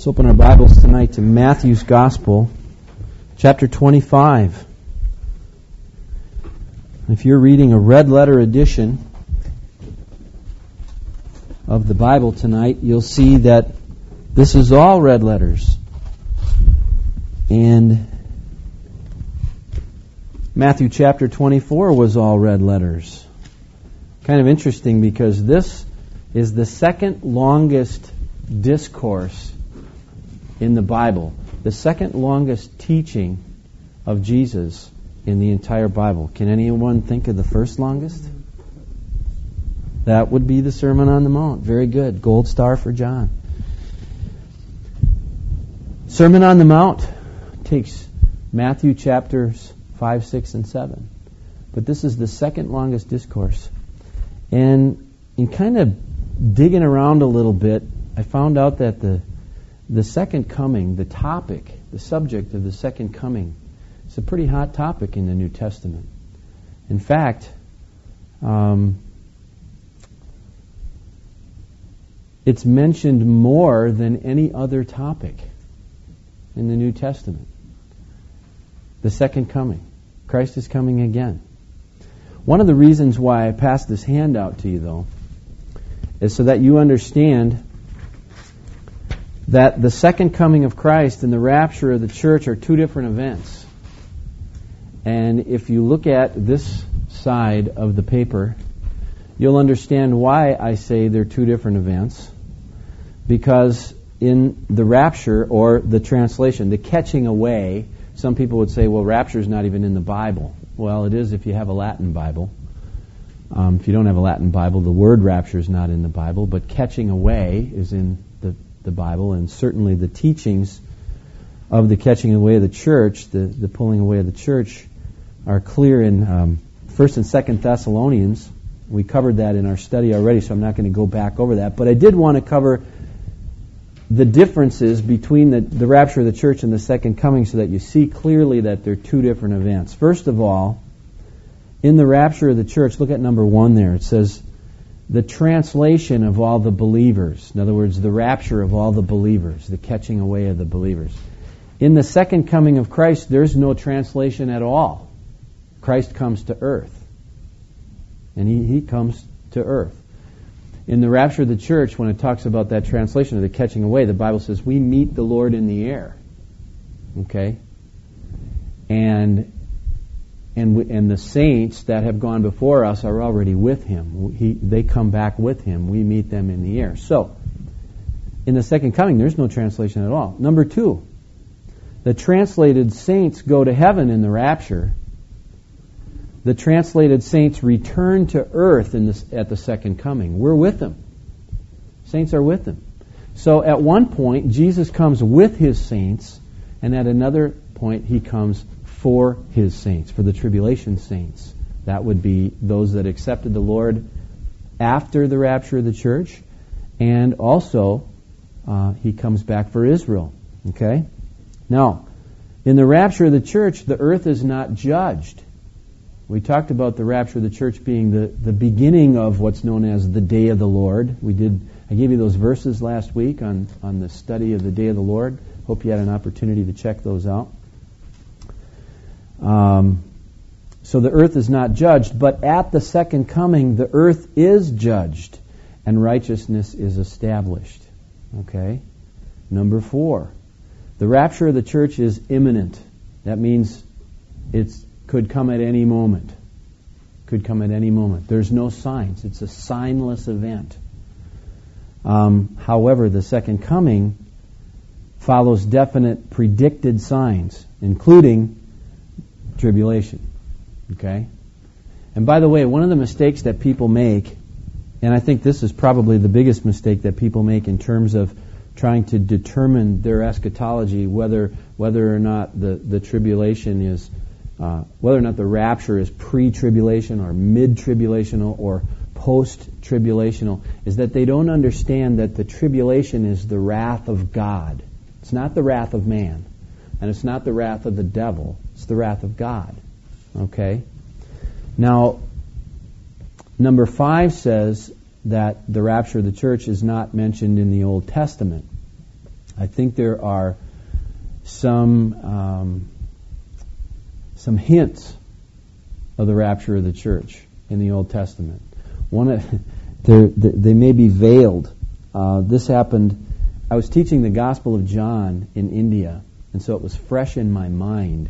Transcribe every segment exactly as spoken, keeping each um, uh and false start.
Let's open our Bibles tonight to Matthew's Gospel, chapter twenty-five. If you're reading a red letter edition of the Bible tonight, you'll see that this is all red letters. And Matthew chapter twenty-four was all red letters. Kind of interesting because this is the second longest discourse in the Bible, the second longest teaching of Jesus in the entire Bible. Can anyone think of the first longest? That would be the Sermon on the Mount. Very good. Gold star for John. Sermon on the Mount takes Matthew chapters five, six, and seven. But this is the second longest discourse. And in kind of digging around a little bit, I found out that the the second coming, the topic, the subject of the second coming, is a pretty hot topic in the New Testament. In fact, um, it's mentioned more than any other topic in the New Testament. The second coming. Christ is coming again. One of the reasons why I passed this handout to you, though, is so that you understand that the second coming of Christ and the rapture of the church are two different events. And if you look at this side of the paper, you'll understand why I say they're two different events. Because in the rapture, or the translation, the catching away, some people would say, well, rapture is not even in the Bible. Well, it is if you have a Latin Bible. Um, if you don't have a Latin Bible, the word rapture is not in the Bible, but catching away is in the the Bible, and certainly the teachings of the catching away of the church, the, the pulling away of the church, are clear in um, First and Second Thessalonians. We covered that in our study already, so I'm not going to go back over that. But I did want to cover the differences between the, the rapture of the church and the second coming so that you see clearly that they're two different events. First of all, in the rapture of the church, look at number one there. It says, the translation of all the believers. In other words, the rapture of all the believers, the catching away of the believers. In the second coming of Christ, there's no translation at all. Christ comes to earth. And he, he comes to earth. In the rapture of the church, when it talks about that translation of the catching away, the Bible says, we meet the Lord in the air. Okay? And And we, and the saints that have gone before us are already with Him. He, they come back with Him. We meet them in the air. So, in the second coming, there's no translation at all. Number two, the translated saints go to heaven in the rapture. The translated saints return to earth in this, at the second coming. We're with them. Saints are with them. So, at one point, Jesus comes with His saints, and at another point, He comes for His saints, for the tribulation saints. That would be those that accepted the Lord after the rapture of the church, and also uh, He comes back for Israel. Okay? Now, in the rapture of the church, the earth is not judged. We talked about the rapture of the church being the, the beginning of what's known as the day of the Lord. We did. I gave you those verses last week on, on the study of the day of the Lord. Hope you had an opportunity to check those out. Um, so the earth is not judged, but at the second coming, the earth is judged, and righteousness is established. Okay? Number four, the rapture of the church is imminent. That means it could come at any moment. Could come at any moment. There's no signs. It's a signless event. Um, however, the second coming follows definite predicted signs, including tribulation. Okay? And by the way, one of the mistakes that people make, and I think this is probably the biggest mistake that people make in terms of trying to determine their eschatology, whether whether or not the, the tribulation is, uh, whether or not the rapture is pre-tribulation or mid-tribulational or post-tribulational, is that they don't understand that the tribulation is the wrath of God. It's not the wrath of man. And it's not the wrath of the devil. It's the wrath of God. Okay? Now, number five says that the rapture of the church is not mentioned in the Old Testament. I think there are some um, some hints of the rapture of the church in the Old Testament. One, of, they may be veiled. Uh, this happened. I was teaching the Gospel of John in India, and so it was fresh in my mind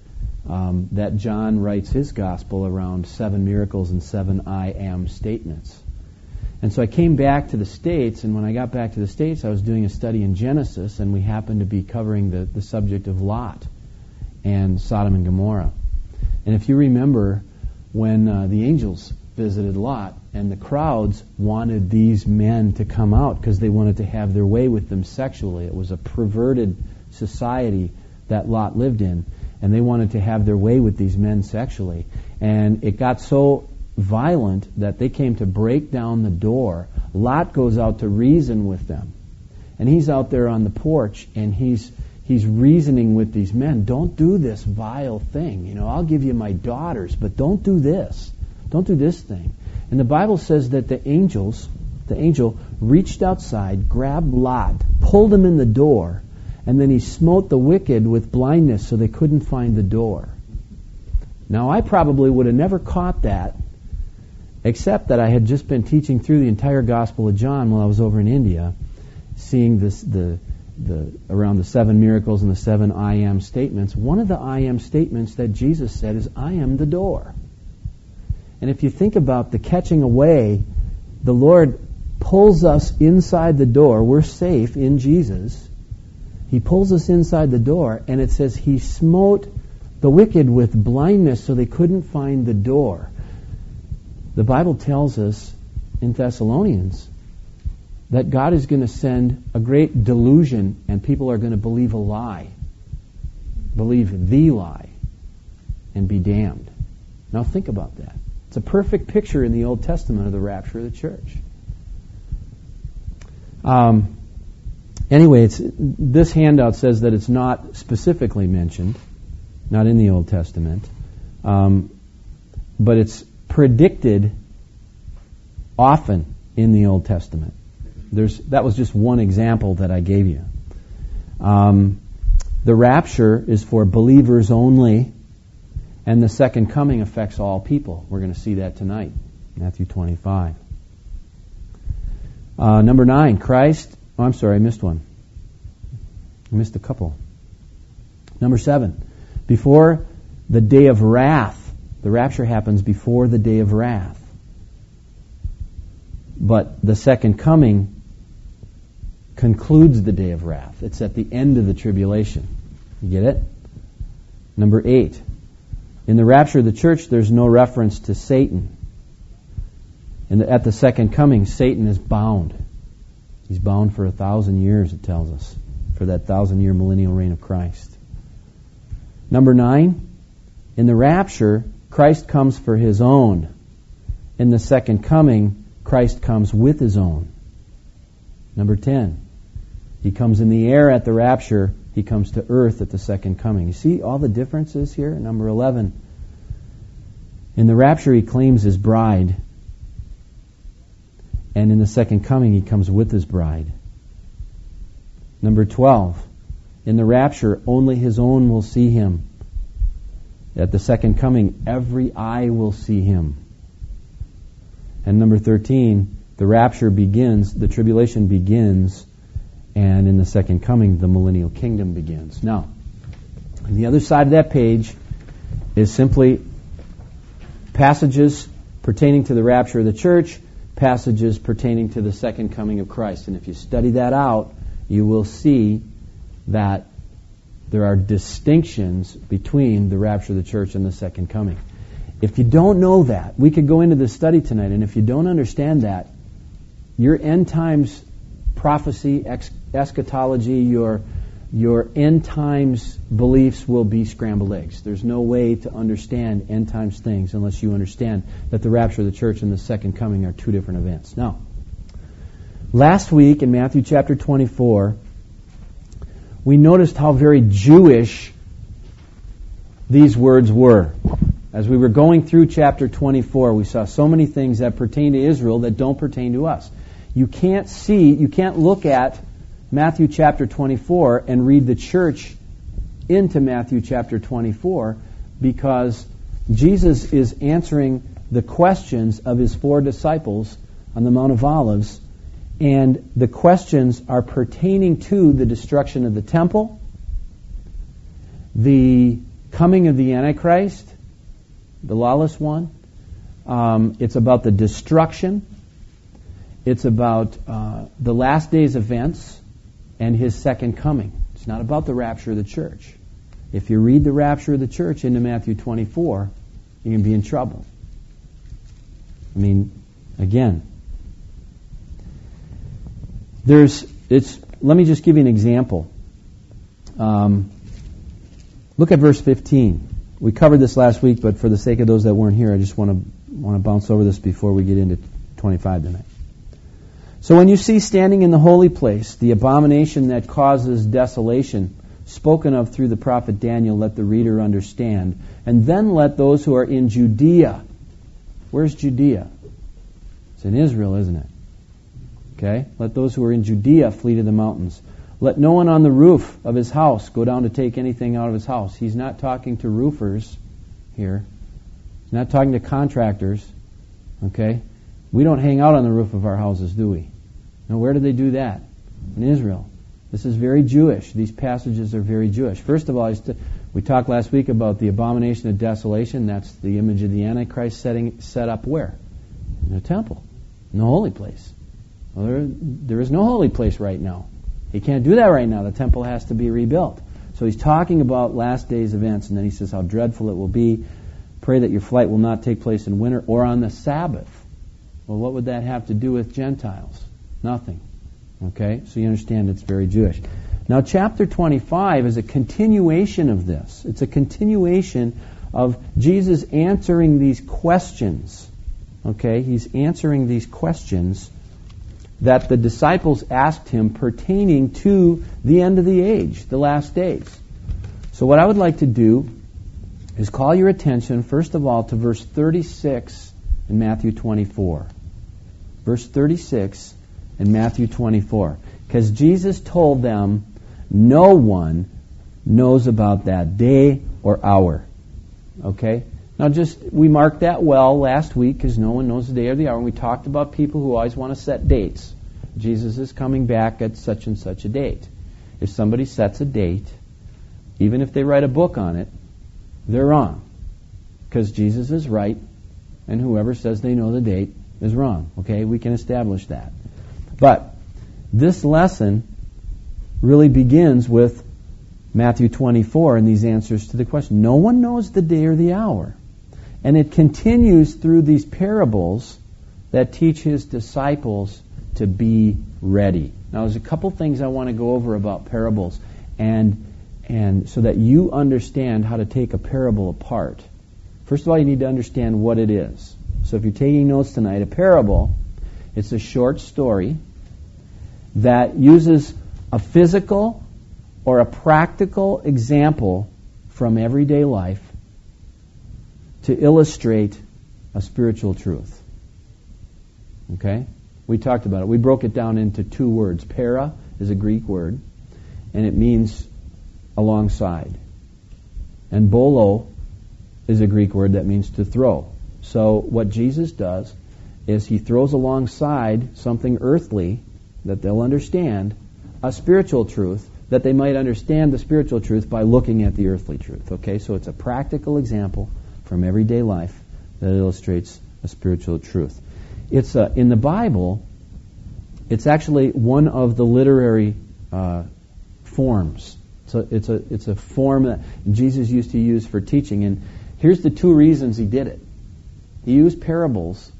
um, that John writes his Gospel around seven miracles and seven I am statements. And so I came back to the States, and when I got back to the States, I was doing a study in Genesis, and we happened to be covering the, the subject of Lot and Sodom and Gomorrah. And if you remember, when uh, the angels visited Lot, and the crowds wanted these men to come out because they wanted to have their way with them sexually. It was a perverted society that Lot lived in, and they wanted to have their way with these men sexually. And it got so violent that they came to break down the door. Lot goes out to reason with them, and he's out there on the porch, and he's he's reasoning with these men. Don't do this vile thing. You know, I'll give you my daughters, but don't do this. Don't do this thing. And the Bible says that the angels, the angel reached outside, grabbed Lot, pulled him in the door, and then he smote the wicked with blindness so they couldn't find the door. Now, I probably would have never caught that, except that I had just been teaching through the entire Gospel of John while I was over in India, seeing this the the around the seven miracles and the seven I am statements. One of the I am statements that Jesus said is, I am the door. And if you think about the catching away, the Lord pulls us inside the door. We're safe in Jesus. He pulls us inside the door, and it says he smote the wicked with blindness so they couldn't find the door. The Bible tells us in Thessalonians that God is going to send a great delusion, and people are going to believe a lie, believe the lie, and be damned. Now think about that. It's a perfect picture in the Old Testament of the rapture of the church. Um, anyway, it's, this handout says that it's not specifically mentioned, not in the Old Testament, um, but it's predicted often in the Old Testament. There's, that was just one example that I gave you. Um, the rapture is for believers only, and the second coming affects all people. We're going to see that tonight, Matthew twenty-five. Uh, number nine, Christ. Oh, I'm sorry, I missed one. I missed a couple. Number seven, before the day of wrath. The rapture happens before the day of wrath. But the second coming concludes the day of wrath. It's at the end of the tribulation. You get it? Number eight, in the rapture of the church, there's no reference to Satan. In the, at the second coming, Satan is bound. He's bound for a thousand years, it tells us, for that thousand-year millennial reign of Christ. Number nine, in the rapture, Christ comes for his own. In the second coming, Christ comes with his own. Number ten, he comes in the air at the rapture. He comes to earth at the second coming. You see all the differences here? Number eleven. In the rapture, he claims his bride. And in the second coming, he comes with his bride. Number twelve. In the rapture, only his own will see him. At the second coming, every eye will see him. And number thirteen, the rapture begins, the tribulation begins, and in the second coming, the millennial kingdom begins. Now, on the other side of that page is simply passages pertaining to the rapture of the church, passages pertaining to the second coming of Christ. And if you study that out, you will see that there are distinctions between the rapture of the church and the second coming. If you don't know that, we could go into this study tonight, and if you don't understand that, your end times prophecy, ex- eschatology, your your end times beliefs will be scrambled eggs. There's no way to understand end times things unless you understand that the rapture of the church and the second coming are two different events. Now, last week in Matthew chapter twenty-four, we noticed how very Jewish these words were. As we were going through chapter twenty-four, we saw so many things that pertain to Israel that don't pertain to us. You can't see, you can't look at Matthew chapter twenty-four and read the church into Matthew chapter twenty-four, because Jesus is answering the questions of his four disciples on the Mount of Olives, and the questions are pertaining to the destruction of the temple, the coming of the Antichrist, the lawless one. Um, it's about the destruction. It's about uh, the last days events and his second coming. It's not about the rapture of the church. If you read the rapture of the church into Matthew twenty-four, you can be in trouble. I mean, again, there's it's. Let me just give you an example. Um, look at verse fifteen. We covered this last week, but for the sake of those that weren't here, I just want to want to bounce over this before we get into twenty-five tonight. So when you see standing in the holy place the abomination that causes desolation, spoken of through the prophet Daniel, let the reader understand. And then let those who are in Judea. Where's Judea? It's in Israel, isn't it? Okay? Let those who are in Judea flee to the mountains. Let no one on the roof of his house go down to take anything out of his house. He's not talking to roofers here. He's not talking to contractors. Okay? We don't hang out on the roof of our houses, do we? Now, where do they do that? In Israel. This is very Jewish. These passages are very Jewish. First of all, I st- we talked last week about the abomination of desolation. That's the image of the Antichrist setting, set up where? In the temple. In the holy place. Well, there, there is no holy place right now. He can't do that right now. The temple has to be rebuilt. So he's talking about last days events, and then he says how dreadful it will be. Pray that your flight will not take place in winter or on the Sabbath. Well, what would that have to do with Gentiles? Nothing. Okay? So you understand it's very Jewish. Now, chapter twenty-five is a continuation of this. It's a continuation of Jesus answering these questions. Okay? He's answering these questions that the disciples asked him pertaining to the end of the age, the last days. So what I would like to do is call your attention, first of all, to verse thirty-six in Matthew twenty-four. Verse thirty-six in Matthew twenty-four. Because Jesus told them, no one knows about that day or hour. Okay? Now just, we marked that well last week, because no one knows the day or the hour. And we talked about people who always want to set dates. Jesus is coming back at such and such a date. If somebody sets a date, even if they write a book on it, they're wrong. Because Jesus is right, and whoever says they know the date is wrong. Okay? We can establish that. But this lesson really begins with Matthew twenty-four and these answers to the question. No one knows the day or the hour. And it continues through these parables that teach his disciples to be ready. Now, there's a couple things I want to go over about parables, and and so that you understand how to take a parable apart. First of all, you need to understand what it is. So if you're taking notes tonight, a parable, it's a short story that uses a physical or a practical example from everyday life to illustrate a spiritual truth. Okay? We talked about it. We broke it down into two words. Para is a Greek word, and it means alongside. And bolo is a Greek word that means to throw. So what Jesus does is he throws alongside something earthly that they'll understand, a spiritual truth, that they might understand the spiritual truth by looking at the earthly truth. Okay? So it's a practical example from everyday life that illustrates a spiritual truth. It's a, in the Bible, it's actually one of the literary uh, forms. So it's a it's a form that Jesus used to use for teaching. And here's the two reasons he did it. He used parables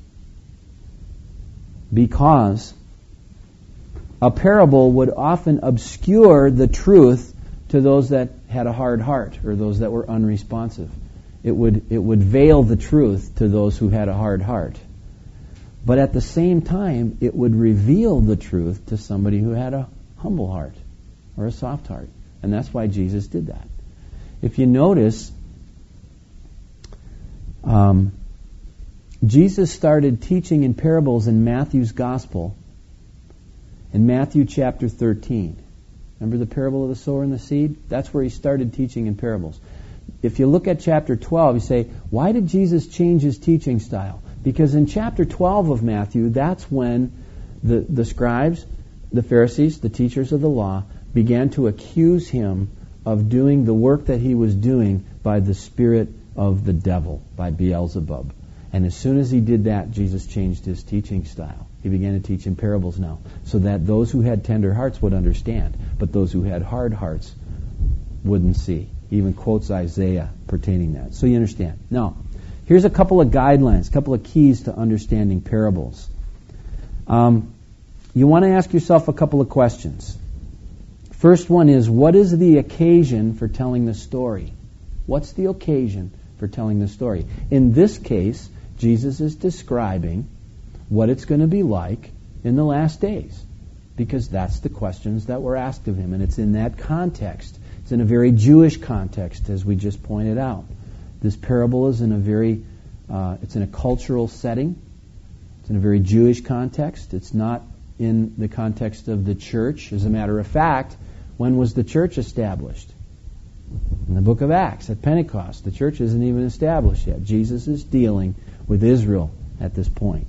because a parable would often obscure the truth to those that had a hard heart or those that were unresponsive. It would it would veil the truth to those who had a hard heart. But at the same time, it would reveal the truth to somebody who had a humble heart or a soft heart. And that's why Jesus did that. If you notice, um, Jesus started teaching in parables in Matthew's Gospel In Matthew chapter thirteen, remember the parable of the sower and the seed? That's where he started teaching in parables. If you look at chapter twelve, you say, why did Jesus change his teaching style? Because in chapter twelve of Matthew, that's when the, the scribes, the Pharisees, the teachers of the law, began to accuse him of doing the work that he was doing by the spirit of the devil, by Beelzebub. And as soon as he did that, Jesus changed his teaching style. He began to teach in parables now, so that those who had tender hearts would understand, but those who had hard hearts wouldn't see. He even quotes Isaiah pertaining that. So you understand. Now, here's a couple of guidelines, a couple of keys to understanding parables. Um, you want to ask yourself a couple of questions. First one is, what is the occasion for telling the story? What's the occasion for telling the story? In this case, Jesus is describing what it's going to be like in the last days, because that's the questions that were asked of him, and it's in that context. It's in a very Jewish context, as we just pointed out. This parable is in a very, uh, it's in a cultural setting. It's in a very Jewish context. It's not in the context of the church. As a matter of fact, when was the church established? In the book of Acts, at Pentecost. The church isn't even established yet. Jesus is dealing with Israel at this point.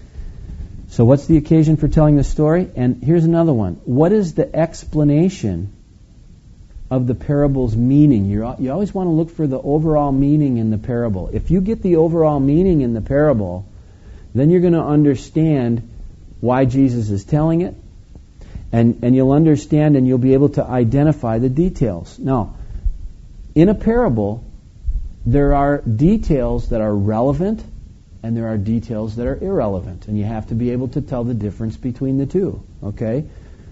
So what's the occasion for telling the story? And here's another one. What is the explanation of the parable's meaning? You're, you always want to look for the overall meaning in the parable. If you get the overall meaning in the parable, then you're going to understand why Jesus is telling it, and, and you'll understand and you'll be able to identify the details. Now, in a parable, there are details that are relevant and there are details that are irrelevant, and you have to be able to tell the difference between the two, okay?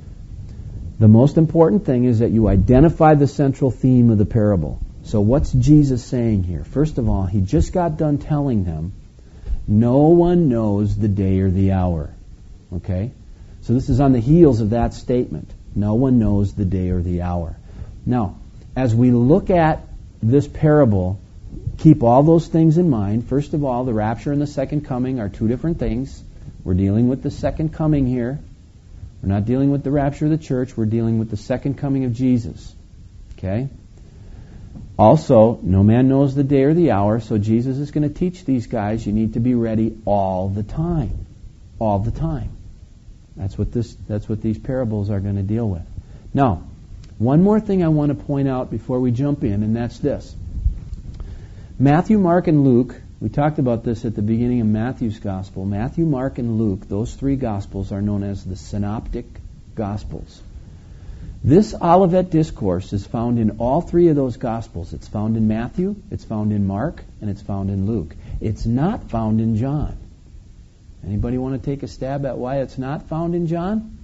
The most important thing is that you identify the central theme of the parable. So what's Jesus saying here? First of all, he just got done telling them, no one knows the day or the hour, okay? So this is on the heels of that statement. No one knows the day or the hour. Now, as we look at this parable, keep all those things in mind. First of all, the rapture and the second coming are two different things. We're dealing with the second coming here. We're not dealing with the rapture of the church. We're dealing with the second coming of Jesus. Okay? Also, no man knows the day or the hour, so Jesus is going to teach these guys you need to be ready all the time. All the time. That's what this that's what these parables are going to deal with. Now, one more thing I want to point out before we jump in, and that's this. Matthew, Mark, and Luke, we talked about this at the beginning of Matthew's Gospel. Matthew, Mark, and Luke, those three Gospels are known as the Synoptic Gospels. This Olivet Discourse is found in all three of those Gospels. It's found in Matthew, it's found in Mark, and it's found in Luke. It's not found in John. Anybody want to take a stab at why it's not found in John?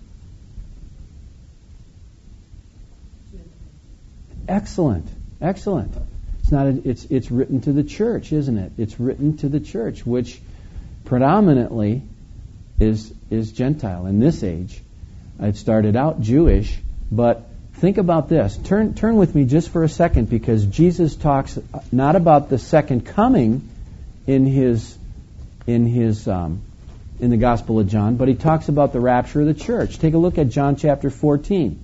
Excellent, excellent. It's not. A, it's it's written to the church, isn't it? It's written to the church, which predominantly is is Gentile in this age. It started out Jewish, but think about this. Turn turn with me just for a second, because Jesus talks not about the second coming in his in his um, in the Gospel of John, but he talks about the rapture of the church. Take a look at John chapter fourteen.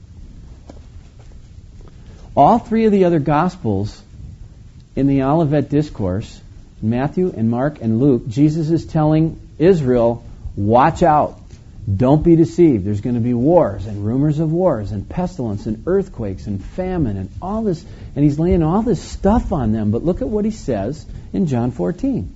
All three of the other Gospels in the Olivet Discourse, Matthew and Mark and Luke, Jesus is telling Israel, watch out. Don't be deceived. There's going to be wars and rumors of wars and pestilence and earthquakes and famine and all this. And he's laying all this stuff on them. But look at what he says in John fourteen.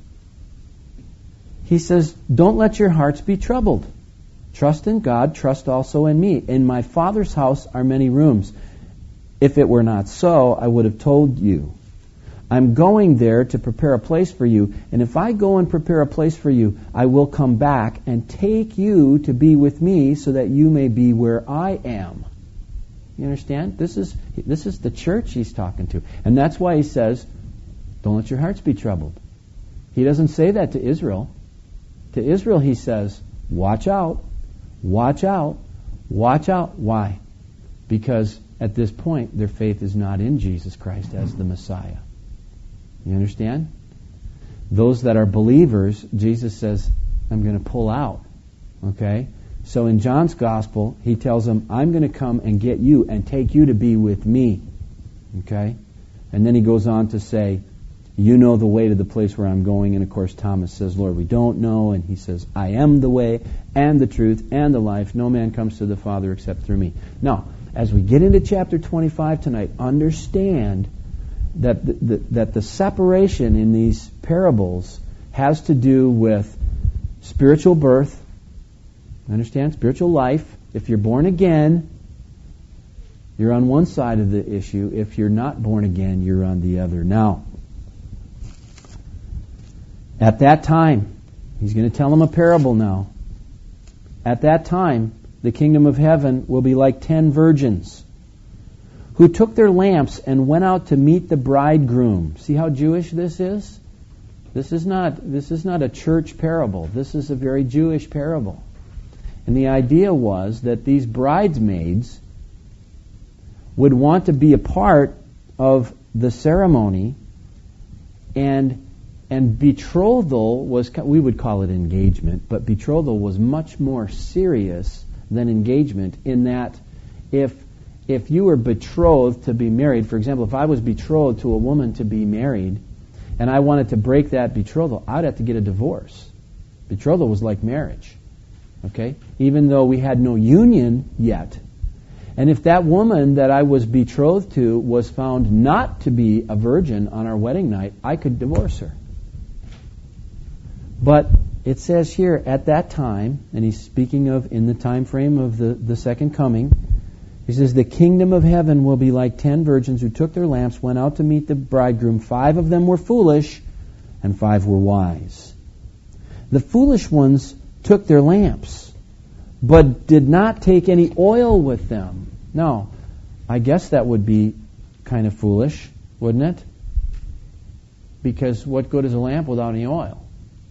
He says, don't let your hearts be troubled. Trust in God, trust also in me. In my Father's house are many rooms. If it were not so, I would have told you. I'm going there to prepare a place for you, and if I go and prepare a place for you, I will come back and take you to be with me so that you may be where I am. You understand? This is this is the church he's talking to. And that's why he says, don't let your hearts be troubled. He doesn't say that to Israel. To Israel he says, watch out, watch out, watch out. Why? Because at this point their faith is not in Jesus Christ as the Messiah. You understand? Those that are believers, Jesus says, I'm going to pull out. Okay? So in John's Gospel, he tells them, I'm going to come and get you and take you to be with me. Okay? And then he goes on to say, you know the way to the place where I'm going. And of course Thomas says, Lord, we don't know. And he says, I am the way and the truth and the life. No man comes to the Father except through me. Now, as we get into chapter twenty-five tonight, understand that the, the, that the separation in these parables has to do with spiritual birth. Understand? Spiritual life. If you're born again, you're on one side of the issue. If you're not born again, you're on the other. Now, at that time, he's going to tell them a parable now. At that time, the kingdom of heaven will be like ten virgins who took their lamps and went out to meet the bridegroom. See how Jewish this is? This is not, this is not a church parable. This is a very Jewish parable. And the idea was that these bridesmaids would want to be a part of the ceremony, and and betrothal was, we would call it engagement, but betrothal was much more serious than engagement, in that if if you were betrothed to be married, for example, if I was betrothed to a woman to be married, and I wanted to break that betrothal, I'd have to get a divorce. Betrothal was like marriage. Okay? Even though we had no union yet. And if that woman that I was betrothed to was found not to be a virgin on our wedding night, I could divorce her. But it says here, at that time, and he's speaking of in the time frame of the, the second coming, he says, the kingdom of heaven will be like ten virgins who took their lamps, went out to meet the bridegroom. Five of them were foolish, and five were wise. The foolish ones took their lamps, but did not take any oil with them. Now, I guess that would be kind of foolish, wouldn't it? Because what good is a lamp without any oil?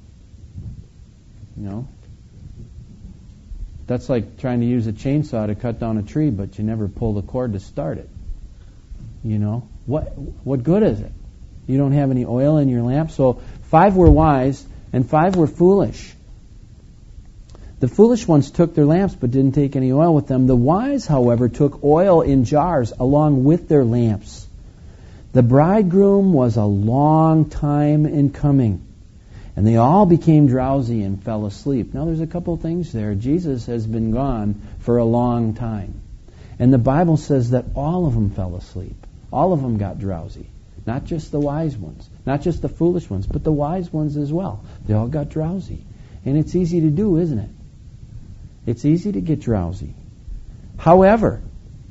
You know? That's like trying to use a chainsaw to cut down a tree, but you never pull the cord to start it. You know? What what good is it? You don't have any oil in your lamp. So five were wise and five were foolish. The foolish ones took their lamps but didn't take any oil with them. The wise, however, took oil in jars along with their lamps. The bridegroom was a long time in coming, and they all became drowsy and fell asleep. Now there's a couple of things there. Jesus has been gone for a long time. And the Bible says that all of them fell asleep. All of them got drowsy. Not just the wise ones. Not just the foolish ones, but the wise ones as well. They all got drowsy. And it's easy to do, isn't it? It's easy to get drowsy. However,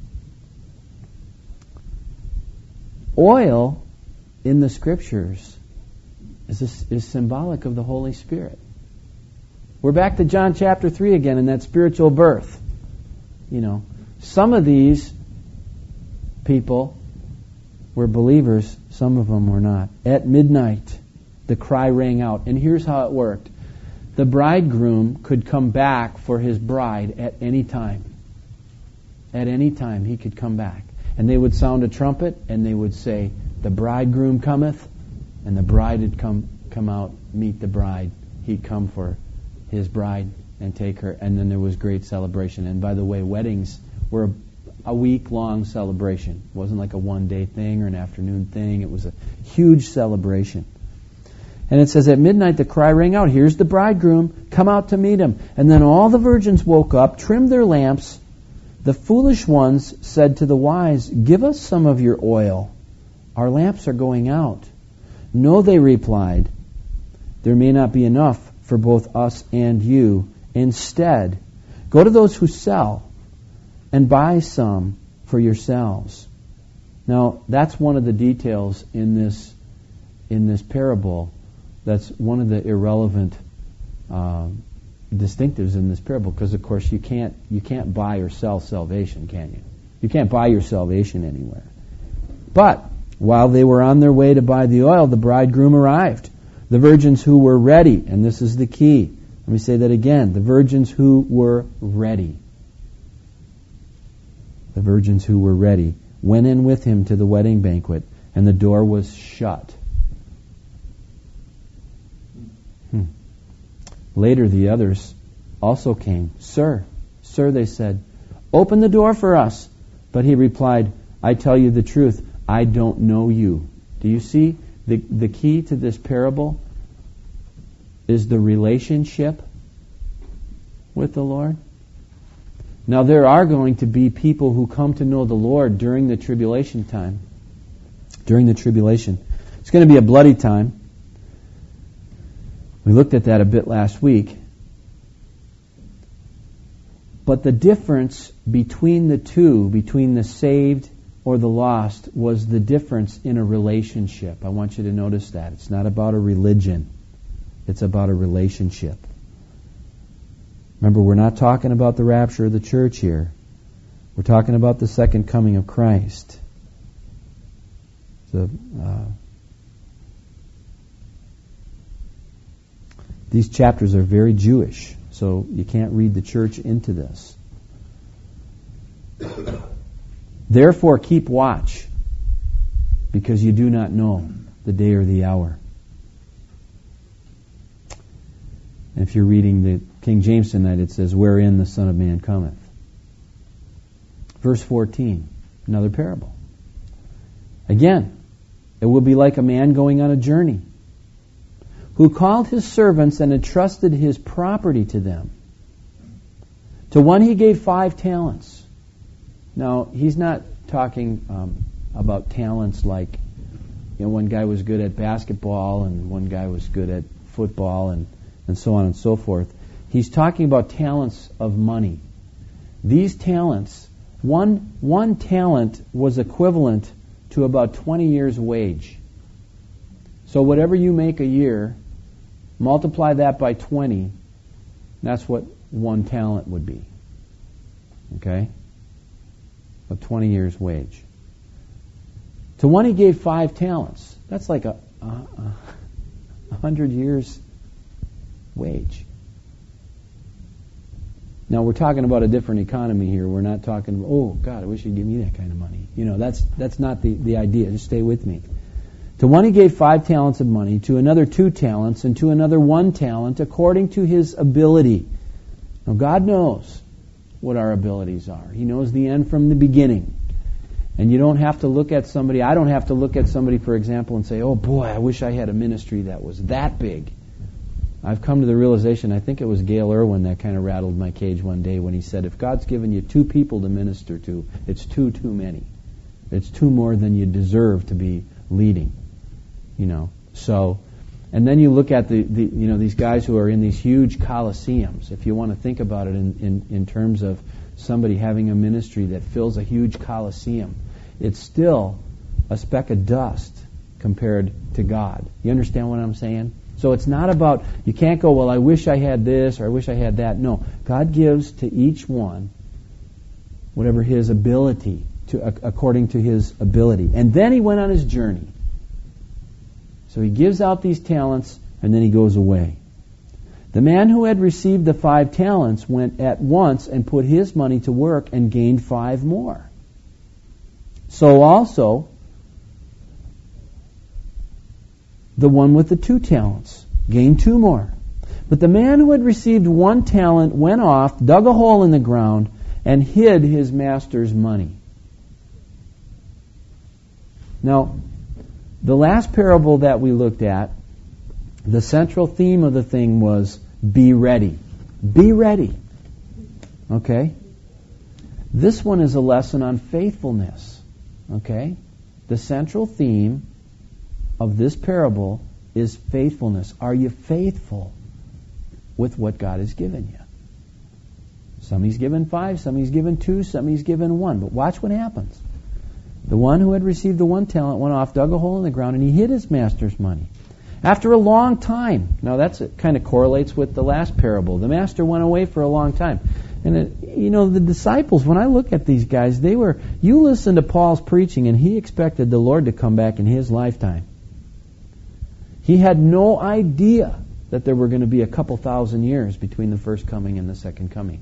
oil in the Scriptures is, a, is symbolic of the Holy Spirit. We're back to John chapter three again in that spiritual birth. You know, some of these people were believers, some of them were not. At midnight, the cry rang out. And here's how it worked. The bridegroom could come back for his bride at any time. At any time he could come back. And they would sound a trumpet and they would say, the bridegroom cometh, and the bride would come, come out, meet the bride. He'd come for his bride and take her, and then there was great celebration. And by the way, weddings were a, a week-long celebration. It wasn't like a one-day thing or an afternoon thing. It was a huge celebration. And it says, at midnight the cry rang out, here's the bridegroom, come out to meet him. And then all the virgins woke up, trimmed their lamps. The foolish ones said to the wise, give us some of your oil. Our lamps are going out. No, they replied, there may not be enough for both us and you. Instead, go to those who sell and buy some for yourselves. Now, that's one of the details in this in this parable. That's one of the irrelevant uh, distinctives in this parable, because of course you can't you can't buy or sell salvation, can you? You can't buy your salvation anywhere. But while they were on their way to buy the oil, the bridegroom arrived. The virgins who were ready, and this is the key. Let me say that again. The virgins who were ready. The virgins who were ready went in with him to the wedding banquet, and the door was shut. Hmm. Later the others also came. Sir, sir, they said, open the door for us. But he replied, I tell you the truth, I don't know you. Do you see the, the key to this parable is the relationship with the Lord? Now there are going to be people who come to know the Lord during the tribulation time. During the tribulation. It's going to be a bloody time. We looked at that a bit last week. But the difference between the two, between the saved or the lost, was the difference in a relationship. I want you to notice that. It's not about a religion. It's about a relationship. Remember, we're not talking about the rapture of the church here. We're talking about the second coming of Christ. The, uh, these chapters are very Jewish, so you can't read the church into this. Therefore, keep watch, because you do not know the day or the hour. And if you're reading the King James tonight, it says, wherein the Son of Man cometh. Verse fourteen, another parable. Again, it will be like a man going on a journey, who called his servants and entrusted his property to them. To one he gave five talents. Now, he's not talking um, about talents like, you know, one guy was good at basketball and one guy was good at football and, and so on and so forth. He's talking about talents of money. These talents, one one talent was equivalent to about twenty years' wage. So whatever you make a year, multiply that by twenty, that's what one talent would be. Okay? Of twenty years' wage. To one he gave five talents. That's like a, a, a, a hundred years' wage. Now we're talking about a different economy here. We're not talking, oh God, I wish you'd give me that kind of money. You know, that's that's not the, the idea. Just stay with me. To one he gave five talents of money, to another two talents, and to another one talent, according to his ability. Now God knows what our abilities are. He knows the end from the beginning. And you don't have to look at somebody, I don't have to look at somebody, for example, and say, oh boy, I wish I had a ministry that was that big. I've come to the realization, I think it was Gail Irwin that kind of rattled my cage one day when he said, if God's given you two people to minister to, it's two too many. It's two more than you deserve to be leading. You know, so, and then you look at the, the you know, these guys who are in these huge coliseums. If you want to think about it in, in, in terms of somebody having a ministry that fills a huge coliseum, it's still a speck of dust compared to God. You understand what I'm saying? So it's not about, you can't go, well, I wish I had this or I wish I had that. No, God gives to each one whatever his ability, to according to his ability. And then he went on his journey. So he gives out these talents and then he goes away. The man who had received the five talents went at once and put his money to work and gained five more. So also the one with the two talents gained two more. But the man who had received one talent went off, dug a hole in the ground, and hid his master's money. Now, the last parable that we looked at, the central theme of the thing was be ready. Be ready. Okay? This one is a lesson on faithfulness. Okay? The central theme of this parable is faithfulness. Are you faithful with what God has given you? Some he's given five, some he's given two, some he's given one. But watch what happens. The one who had received the one talent went off, dug a hole in the ground, and he hid his master's money. After a long time, now that's it kind of correlates with the last parable. The master went away for a long time. And, it, you know, the disciples, when I look at these guys, they were, you listen to Paul's preaching, and he expected the Lord to come back in his lifetime. He had no idea that there were going to be a couple thousand years between the first coming and the second coming.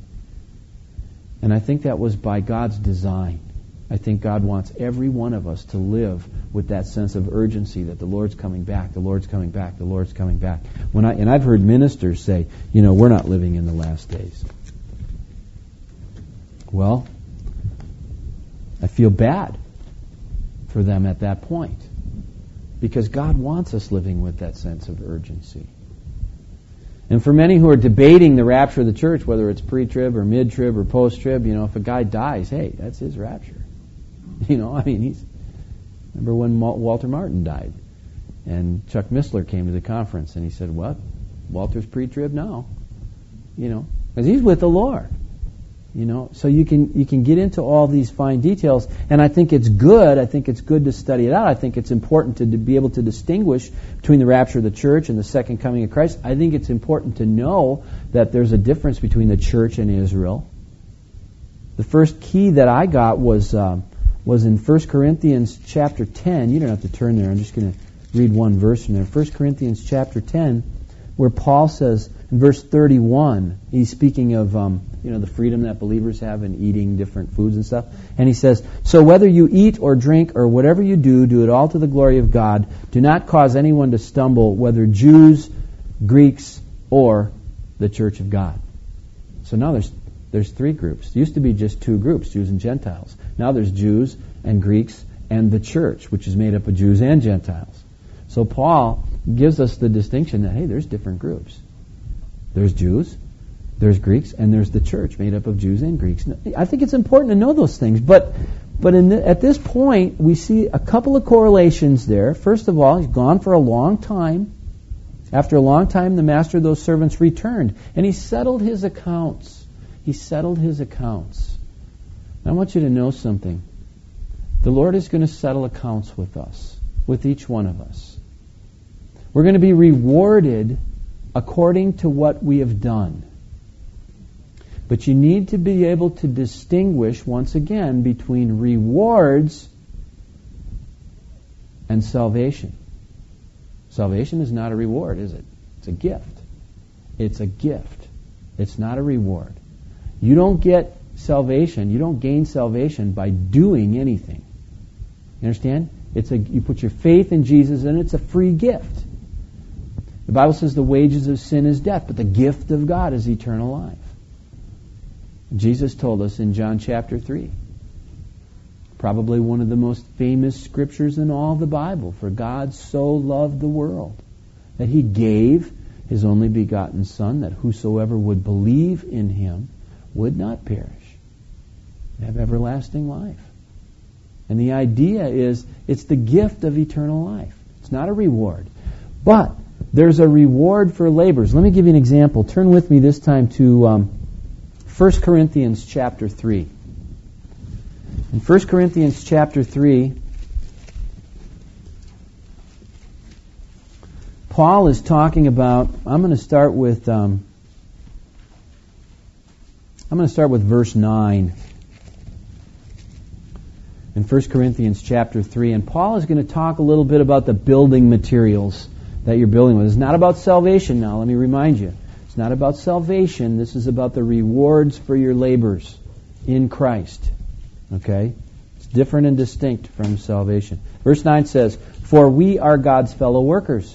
And I think that was by God's design. I think God wants every one of us to live with that sense of urgency that the Lord's coming back, the Lord's coming back, the Lord's coming back. When I and I've heard ministers say, you know, we're not living in the last days. Well, I feel bad for them at that point, because God wants us living with that sense of urgency. And for many who are debating the rapture of the church, whether it's pre-trib or mid-trib or post-trib, you know, if a guy dies, hey, that's his rapture. You know, I mean, he's... Remember when Walter Martin died? And Chuck Missler came to the conference and he said, what? Walter's pre-trib now. You know, because he's with the Lord. You know, so you can you can get into all these fine details, and I think it's good. I think it's good to study it out. I think it's important to, to be able to distinguish between the rapture of the church and the second coming of Christ. I think it's important to know that there's a difference between the church and Israel. The first key that I got was um, was in First Corinthians chapter ten. You don't have to turn there. I'm just going to read one verse from there. First Corinthians chapter ten, where Paul says in verse thirty-one, he's speaking of um, you know the freedom that believers have in eating different foods and stuff. And he says, so whether you eat or drink or whatever you do, do it all to the glory of God. Do not cause anyone to stumble, whether Jews, Greeks, or the church of God. So now there's there's three groups. There used to be just two groups, Jews and Gentiles. Now there's Jews and Greeks and the church, which is made up of Jews and Gentiles. So Paul gives us the distinction that, hey, there's different groups. There's Jews, there's Greeks, and there's the church made up of Jews and Greeks. I think it's important to know those things. But but in the, at this point, we see a couple of correlations there. First of all, he's gone for a long time. After a long time, the master of those servants returned, and he settled his accounts. He settled his accounts. I want you to know something. The Lord is going to settle accounts with us, with each one of us. We're going to be rewarded according to what we have done. But you need to be able to distinguish, once again, between rewards and salvation. Salvation is not a reward, is it? It's a gift. It's a gift. It's not a reward. You don't get salvation, you don't gain salvation by doing anything. You understand? It's a you put your faith in Jesus and it's a free gift. The Bible says the wages of sin is death, but the gift of God is eternal life. Jesus told us in John chapter three, probably one of the most famous scriptures in all the Bible, for God so loved the world that He gave His only begotten Son, that whosoever would believe in Him would not perish, have everlasting life. And the idea is it's the gift of eternal life. It's not a reward. But there's a reward for labors. Let me give you an example. Turn with me this time to um, First Corinthians chapter three. In First Corinthians chapter three, Paul is talking about, I'm going to start with um, I'm going to start with verse nine. In First Corinthians chapter three, and Paul is going to talk a little bit about the building materials that you're building with. It's not about salvation now, let me remind you. It's not about salvation. This is about the rewards for your labors in Christ. Okay? It's different and distinct from salvation. Verse nine says, for we are God's fellow workers.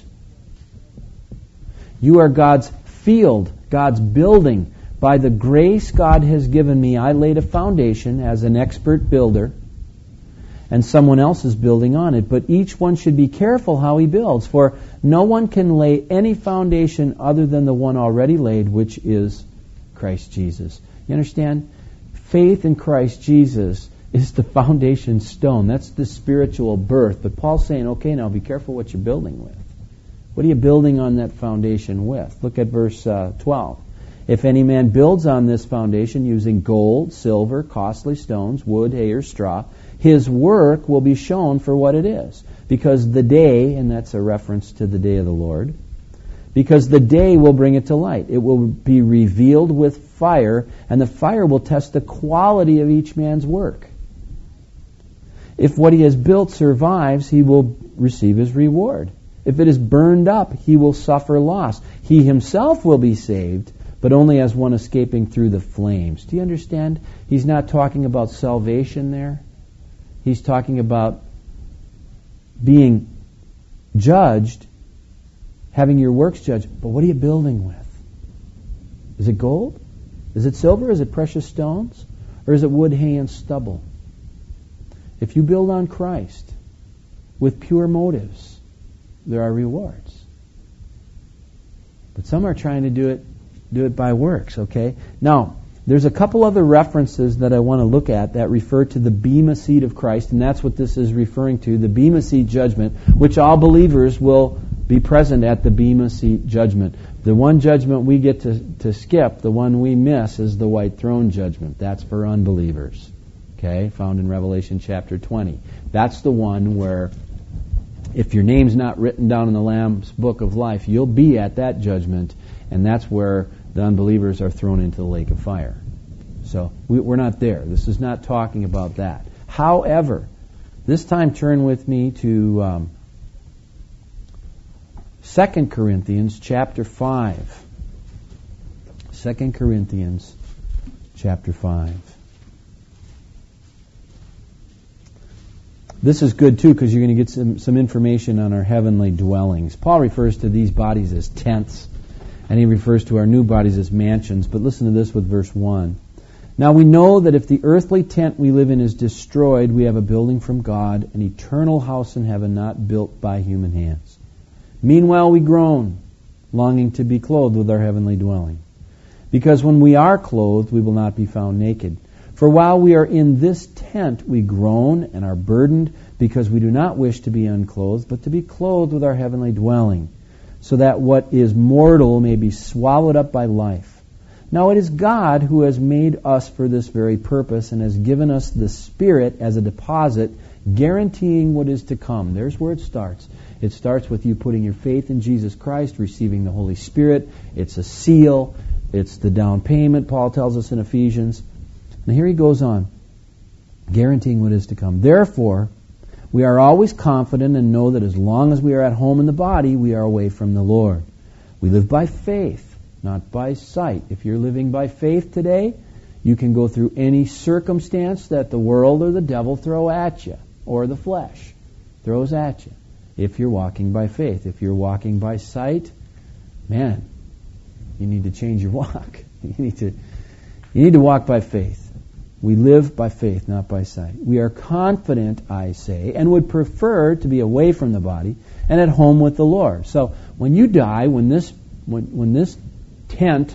You are God's field, God's building. By the grace God has given me, I laid a foundation as an expert builder, and someone else is building on it. But each one should be careful how he builds, for no one can lay any foundation other than the one already laid, which is Christ Jesus. You understand? Faith in Christ Jesus is the foundation stone. That's the spiritual birth. But Paul's saying, okay, now be careful what you're building with. What are you building on that foundation with? Look at verse uh, twelve. If any man builds on this foundation using gold, silver, costly stones, wood, hay, or straw, his work will be shown for what it is. Because the day, and that's a reference to the day of the Lord, because the day will bring it to light. It will be revealed with fire, and the fire will test the quality of each man's work. If what he has built survives, he will receive his reward. If it is burned up, he will suffer loss. He himself will be saved, but only as one escaping through the flames. Do you understand? He's not talking about salvation there. He's talking about being judged, having your works judged. But what are you building with? Is it gold? Is it silver? Is it precious stones? Or is it wood, hay, and stubble? If you build on Christ with pure motives, there are rewards. But some are trying to do it do it by works, okay? Now, there's a couple other references that I want to look at that refer to the Bema seat of Christ, and that's what this is referring to, the Bema seat judgment, which all believers will be present at the Bema seat judgment. The one judgment we get to, to skip, the one we miss, is the white throne judgment. That's for unbelievers, okay, found in Revelation chapter twenty. That's the one where if your name's not written down in the Lamb's book of life, you'll be at that judgment, and that's where the unbelievers are thrown into the lake of fire. So we, we're not there. This is not talking about that. However, this time turn with me to um, Second Corinthians chapter five. Second Corinthians chapter five. This is good too, because you're going to get some, some information on our heavenly dwellings. Paul refers to these bodies as tents, and he refers to our new bodies as mansions. But listen to this with verse one. Now we know that if the earthly tent we live in is destroyed, we have a building from God, an eternal house in heaven not built by human hands. Meanwhile we groan, longing to be clothed with our heavenly dwelling. Because when we are clothed, we will not be found naked. For while we are in this tent, we groan and are burdened, because we do not wish to be unclothed, but to be clothed with our heavenly dwelling, so that what is mortal may be swallowed up by life. Now it is God who has made us for this very purpose, and has given us the Spirit as a deposit, guaranteeing what is to come. There's where it starts. It starts with you putting your faith in Jesus Christ, receiving the Holy Spirit. It's a seal. It's the down payment, Paul tells us in Ephesians. And here he goes on, guaranteeing what is to come. Therefore, we are always confident and know that as long as we are at home in the body, we are away from the Lord. We live by faith, not by sight. If you're living by faith today, you can go through any circumstance that the world or the devil throw at you, or the flesh throws at you, if you're walking by faith. If you're walking by sight, man, you need to change your walk. You need to, you need to walk by faith. We live by faith, not by sight. We are confident, I say, and would prefer to be away from the body and at home with the Lord. So when you die, when this when, when this tent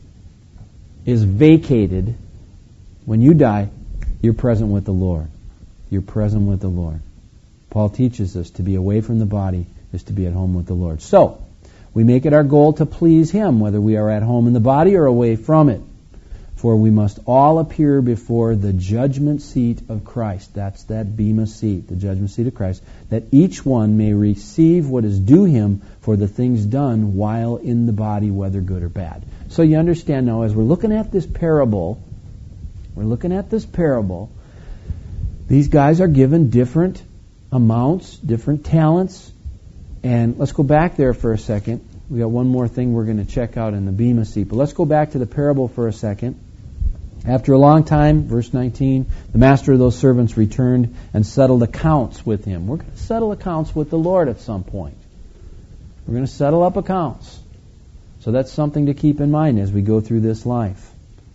is vacated, when you die, you're present with the Lord. You're present with the Lord. Paul teaches us to be away from the body is to be at home with the Lord. So we make it our goal to please Him, whether we are at home in the body or away from it. For we must all appear before the judgment seat of Christ. That's that Bema seat, the judgment seat of Christ, that each one may receive what is due him for the things done while in the body, whether good or bad. So you understand now, as we're looking at this parable, we're looking at this parable, these guys are given different amounts, different talents. And let's go back there for a second. We got one more thing we're going to check out in the Bema seat. But let's go back to the parable for a second. After a long time, verse nineteen, the master of those servants returned and settled accounts with him. We're going to settle accounts with the Lord at some point. We're going to settle up accounts. So that's something to keep in mind as we go through this life.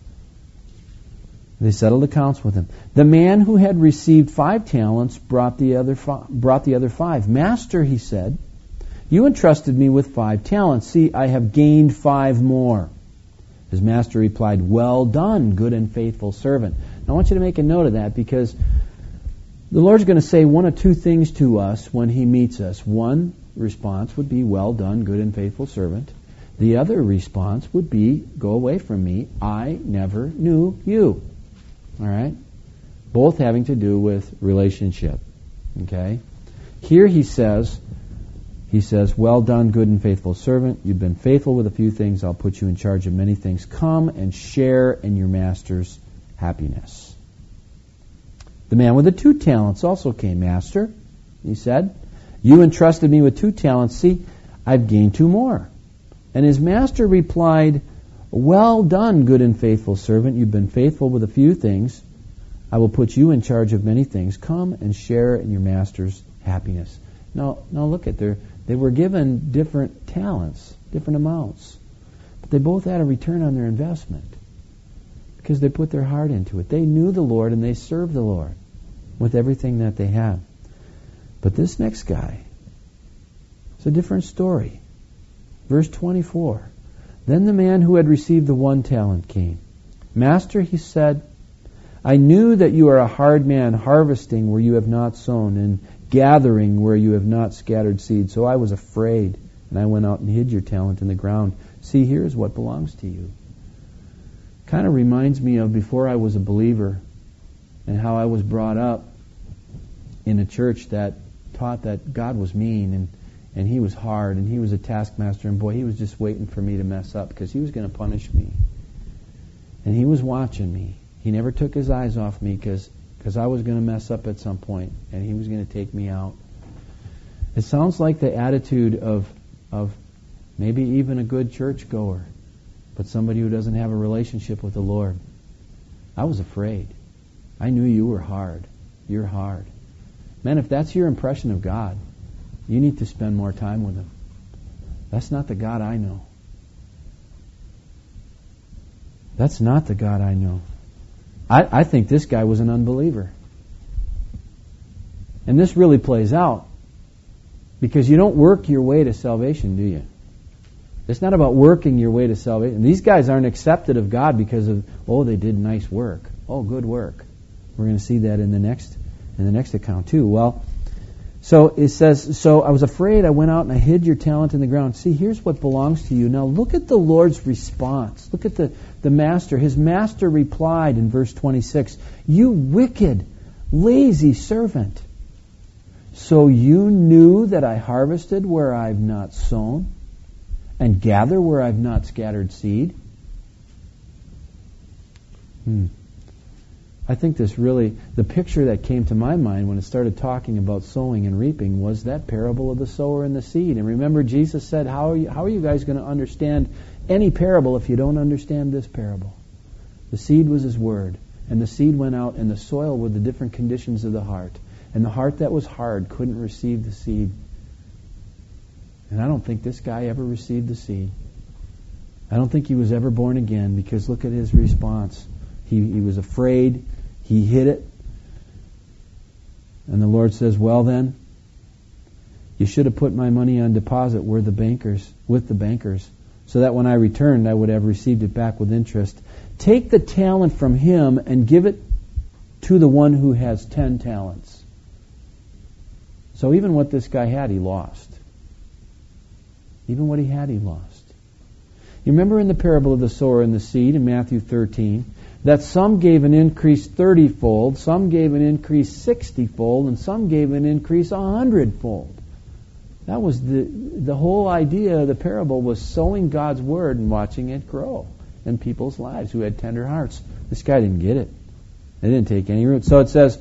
They settled accounts with him. The man who had received five talents brought the other fi- brought the other five. Master, he said, you entrusted me with five talents. See, I have gained five more. His master replied, well done, good and faithful servant. Now I want you to make a note of that, because the Lord's going to say one of two things to us when He meets us. One response would be, well done, good and faithful servant. The other response would be, go away from me, I never knew you. All right? Both having to do with relationship. Okay? Here he says, He says, well done, good and faithful servant. You've been faithful with a few things. I'll put you in charge of many things. Come and share in your master's happiness. The man with the two talents also came. Master, he said, you entrusted me with two talents. See, I've gained two more. And his master replied, well done, good and faithful servant. You've been faithful with a few things. I will put you in charge of many things. Come and share in your master's happiness. No, no, look at their, they were given different talents, different amounts. But they both had a return on their investment because they put their heart into it. They knew the Lord and they served the Lord with everything that they had. But this next guy, it's a different story. Verse twenty-four. Then the man who had received the one talent came. Master, he said, I knew that you are a hard man, harvesting where you have not sown, and gathering where you have not scattered seed. So I was afraid, and I went out and hid your talent in the ground. See, here is what belongs to you. Kind of reminds me of before I was a believer, and how I was brought up in a church that taught that God was mean, and, and He was hard, and He was a taskmaster, and boy, He was just waiting for me to mess up, because He was going to punish me. And He was watching me. He never took His eyes off me, because because I was going to mess up at some point, and He was going to take me out. It sounds like the attitude of of maybe even a good churchgoer, but somebody who doesn't have a relationship with the Lord. I was afraid. I knew you were hard. You're hard. Man, if that's your impression of God, you need to spend more time with Him. That's not the God I know. That's not the God I know. I, I think this guy was an unbeliever. And this really plays out because you don't work your way to salvation, do you? It's not about working your way to salvation. These guys aren't accepted of God because of, oh, they did nice work. Oh, good work. We're going to see that in the next in the next account too. Well, so it says, so I was afraid, I went out and I hid your talent in the ground. See, here's what belongs to you. Now look at the Lord's response. Look at the, the master. His master replied in verse twenty-six, you wicked, lazy servant. So you knew that I harvested where I've not sown, and gather where I've not scattered seed? Hmm. I think this really, the picture that came to my mind when it started talking about sowing and reaping was that parable of the sower and the seed. And remember, Jesus said, how are you, how are you guys going to understand any parable if you don't understand this parable? The seed was His word, and the seed went out, and the soil were the different conditions of the heart. And the heart that was hard couldn't receive the seed. And I don't think this guy ever received the seed. I don't think he was ever born again, because look at his response. He, he was afraid. He hid it. And the Lord says, well then, you should have put my money on deposit where the bankers, with the bankers, so that when I returned I would have received it back with interest. Take the talent from him and give it to the one who has ten talents. So even what this guy had, he lost. Even what he had, he lost. You remember in the parable of the sower and the seed in Matthew thirteen, that some gave an increase thirty-fold, some gave an increase sixty-fold, and some gave an increase a hundred-fold. That was the the whole idea of the parable, was sowing God's word and watching it grow in people's lives who had tender hearts. This guy didn't get it. They didn't take any root. So it says,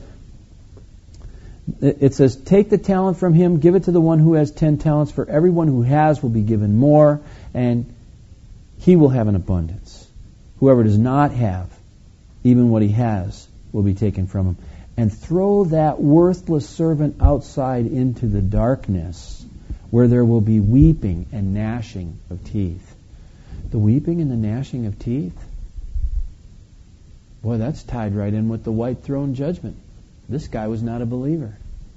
it says, take the talent from him, give it to the one who has ten talents. For everyone who has will be given more, and he will have an abundance. Whoever does not have, even what he has will be taken from him. And throw that worthless servant outside into the darkness, where there will be weeping and gnashing of teeth. The weeping and the gnashing of teeth? Boy, that's tied right in with the white throne judgment. This guy was not a believer.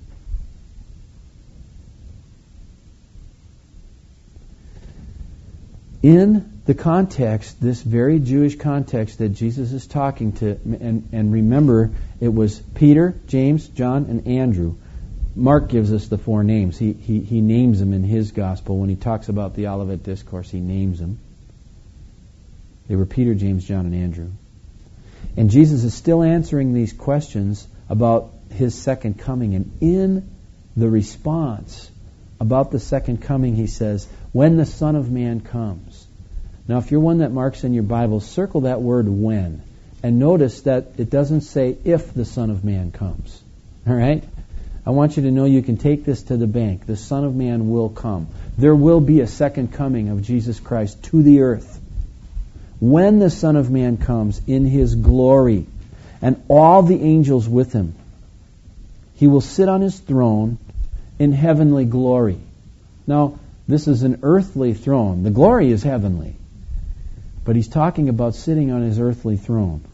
In the context, this very Jewish context that Jesus is talking to, and, and remember, it was Peter, James, John, and Andrew. Mark gives us the four names. He, he, he names them in his gospel. When he talks about the Olivet Discourse, he names them. They were Peter, James, John, and Andrew. And Jesus is still answering these questions about His second coming. And in the response about the second coming, He says, when the Son of Man comes. Now, if you're one that marks in your Bible, circle that word when. And notice that it doesn't say if the Son of Man comes. All right? I want you to know you can take this to the bank. The Son of Man will come. There will be a second coming of Jesus Christ to the earth. When the Son of Man comes in His glory, and all the angels with Him, He will sit on His throne, in heavenly glory. Now, this is an earthly throne. The glory is heavenly. But he's talking about sitting on his earthly throne.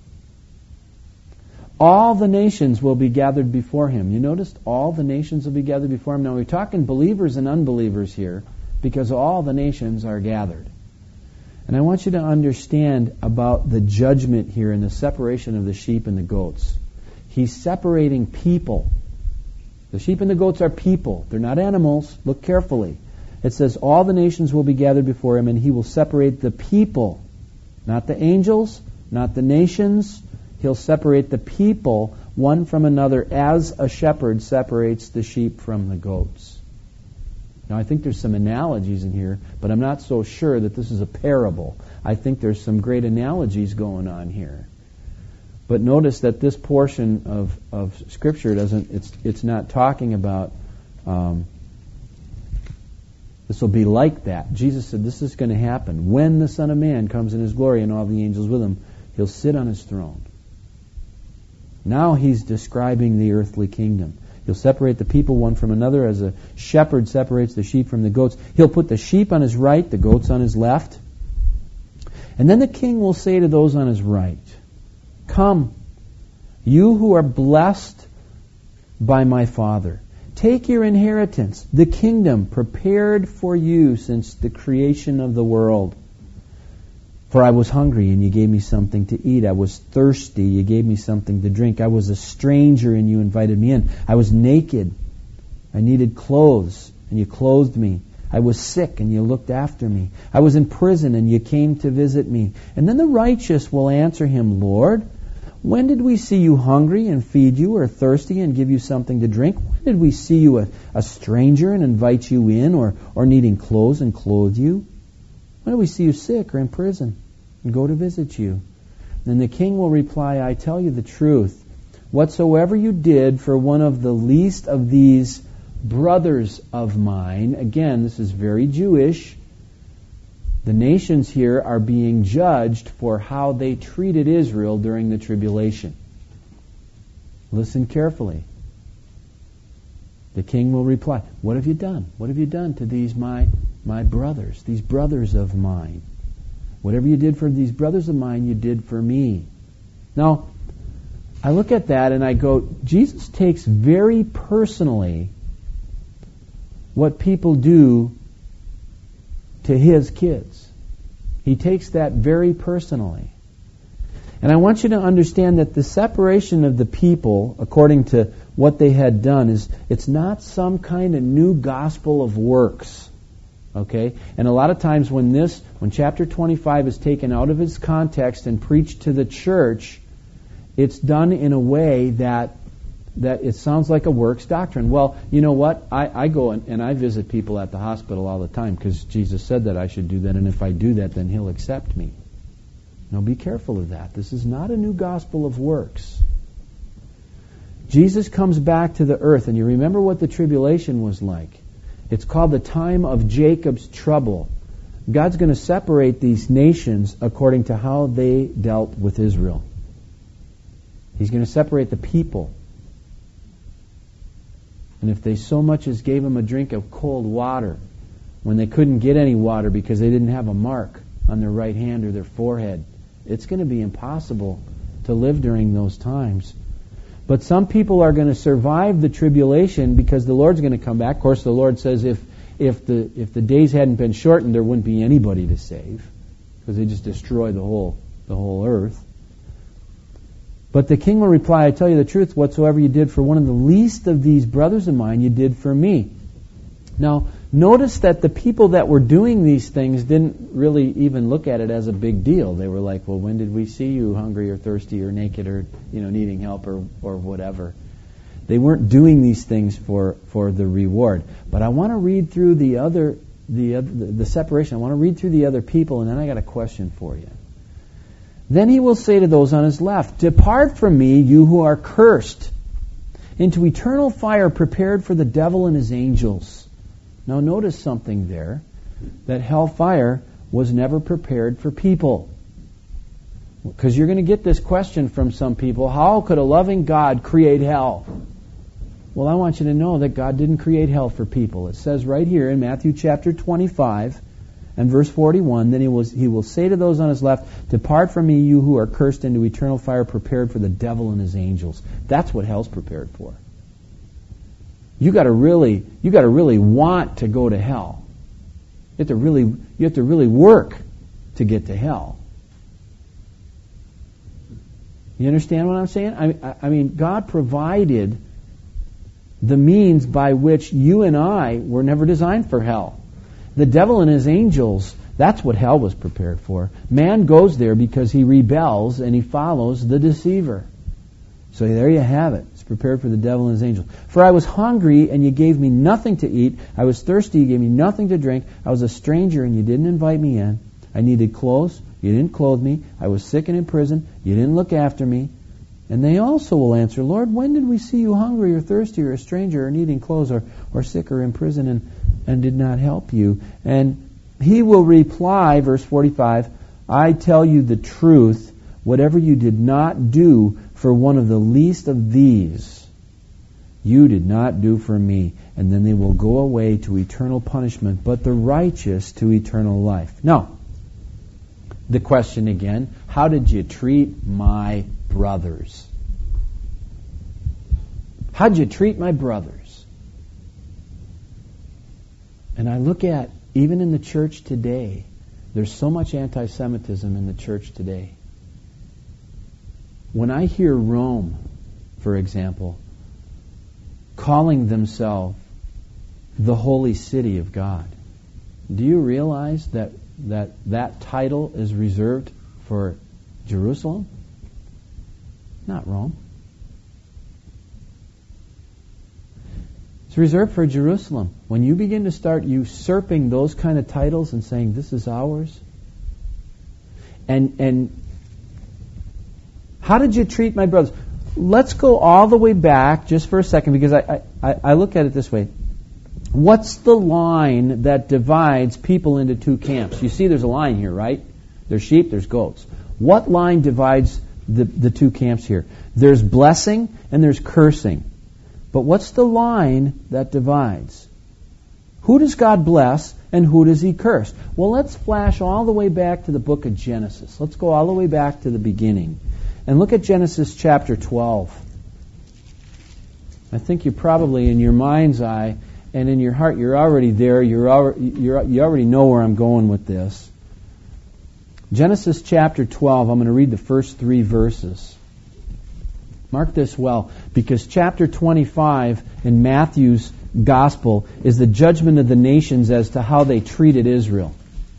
All the nations will be gathered before him. You noticed all the nations will be gathered before him. Now we're talking believers and unbelievers here because all the nations are gathered. And I want you to understand about the judgment here and the separation of the sheep and the goats. He's separating people. The sheep and the goats are people. They're not animals. Look carefully. It says all the nations will be gathered before him, and he will separate the people. Not the angels, not the nations. He'll separate the people one from another as a shepherd separates the sheep from the goats. Now, I think there's some analogies in here, but I'm not so sure that this is a parable. I think there's some great analogies going on here. But notice that this portion of, of Scripture doesn't, it's it's not talking about um, this will be like that. Jesus said this is going to happen. When the Son of Man comes in his glory and all the angels with him, he'll sit on his throne. Now he's describing the earthly kingdom. He'll separate the people one from another as a shepherd separates the sheep from the goats. He'll put the sheep on his right, the goats on his left. And then the king will say to those on his right, "Come, you who are blessed by my Father, take your inheritance, the kingdom prepared for you since the creation of the world. For I was hungry, and you gave me something to eat. I was thirsty, you gave me something to drink. I was a stranger, and you invited me in. I was naked, I needed clothes, and you clothed me. I was sick, and you looked after me. I was in prison, and you came to visit me." And then the righteous will answer him, "Lord, when did we see you hungry and feed you, or thirsty and give you something to drink? When did we see you a, a stranger and invite you in, or, or needing clothes and clothe you? When did we see you sick or in prison and go to visit you?" Then the king will reply, "I tell you the truth. Whatsoever you did for one of the least of these brothers of mine," again, this is very Jewish. The nations here are being judged for how they treated Israel during the tribulation. Listen carefully. The king will reply, "What have you done? What have you done to these my my brothers, these brothers of mine? Whatever you did for these brothers of mine, you did for me." Now, I look at that and I go, Jesus takes very personally what people do to his kids. He takes that very personally. And I want you to understand that the separation of the people, according to what they had done, is it's not some kind of new gospel of works. Okay? And a lot of times when this, when chapter twenty-five is taken out of its context and preached to the church, it's done in a way that that it sounds like a works doctrine. Well, you know what? I, I go and, and I visit people at the hospital all the time because Jesus said that I should do that, and if I do that, then he'll accept me. Now be careful of that. This is not a new gospel of works. Jesus comes back to the earth, and you remember what the tribulation was like. It's called the time of Jacob's trouble. God's going to separate these nations according to how they dealt with Israel. He's going to separate the people. And if they so much as gave them a drink of cold water when they couldn't get any water because they didn't have a mark on their right hand or their forehead, it's going to be impossible to live during those times. But some people are going to survive the tribulation because the Lord's going to come back. Of course, the Lord says if if the if the days hadn't been shortened, there wouldn't be anybody to save because they just destroy the whole the whole earth. But the king will reply, "I tell you the truth, whatsoever you did for one of the least of these brothers of mine, you did for me." Now, notice that the people that were doing these things didn't really even look at it as a big deal. They were like, "Well, when did we see you hungry or thirsty or naked or, you know, needing help or, or whatever?" They weren't doing these things for, for the reward. But I want to read through the other the other, the separation. I want to read through the other people, and then I got a question for you. Then he will say to those on his left, "Depart from me, you who are cursed, into eternal fire prepared for the devil and his angels." Now notice something there, that hellfire was never prepared for people. Because you're going to get this question from some people, how could a loving God create hell? Well, I want you to know that God didn't create hell for people. It says right here in Matthew chapter twenty-five and verse forty-one, then he will, he will say to those on his left, depart from me, you who are cursed, into eternal fire prepared for the devil and his angels. That's what hell's prepared for. You got to really, you got to really want to go to hell. You have to really, you have to really work to get to hell. You understand what I'm saying? I, I mean, God provided the means by which you and I were never designed for hell. The devil and his angels, that's what hell was prepared for. Man goes there because he rebels and he follows the deceiver. So there you have it. It's prepared for the devil and his angels. For I was hungry and you gave me nothing to eat. I was thirsty, you gave me nothing to drink. I was a stranger and you didn't invite me in. I needed clothes, you didn't clothe me. I was sick and in prison, you didn't look after me. And they also will answer, Lord, when did we see you hungry or thirsty or a stranger or needing clothes or, or sick or in prison and, and did not help you? And he will reply, verse forty-five, I tell you the truth, whatever you did not do for one of the least of these, you did not do for me. And then they will go away to eternal punishment, but the righteous to eternal life. Now, the question again, how did you treat my brothers? How did you treat my brothers? And I look at, even in the church today, there's so much anti-Semitism in the church today. When I hear Rome, for example, calling themselves the holy city of God, do you realize that that, that title is reserved for Jerusalem? Not Rome. It's reserved for Jerusalem. When you begin to start usurping those kind of titles and saying, this is ours, and and how did you treat my brothers? Let's go all the way back just for a second, because I, I, I look at it this way. What's the line that divides people into two camps? You see there's a line here, right? There's sheep, there's goats. What line divides the, the two camps here? There's blessing and there's cursing. But what's the line that divides? Who does God bless and who does He curse? Well, let's flash all the way back to the book of Genesis. Let's go all the way back to the beginning. And look at Genesis chapter twelve. I think you probably, in your mind's eye and in your heart, you're already there. You're already, you're, you already know where I'm going with this. Genesis chapter twelve, I'm going to read the first three verses. Mark this well, because chapter twenty-five in Matthew's gospel is the judgment of the nations as to how they treated Israel.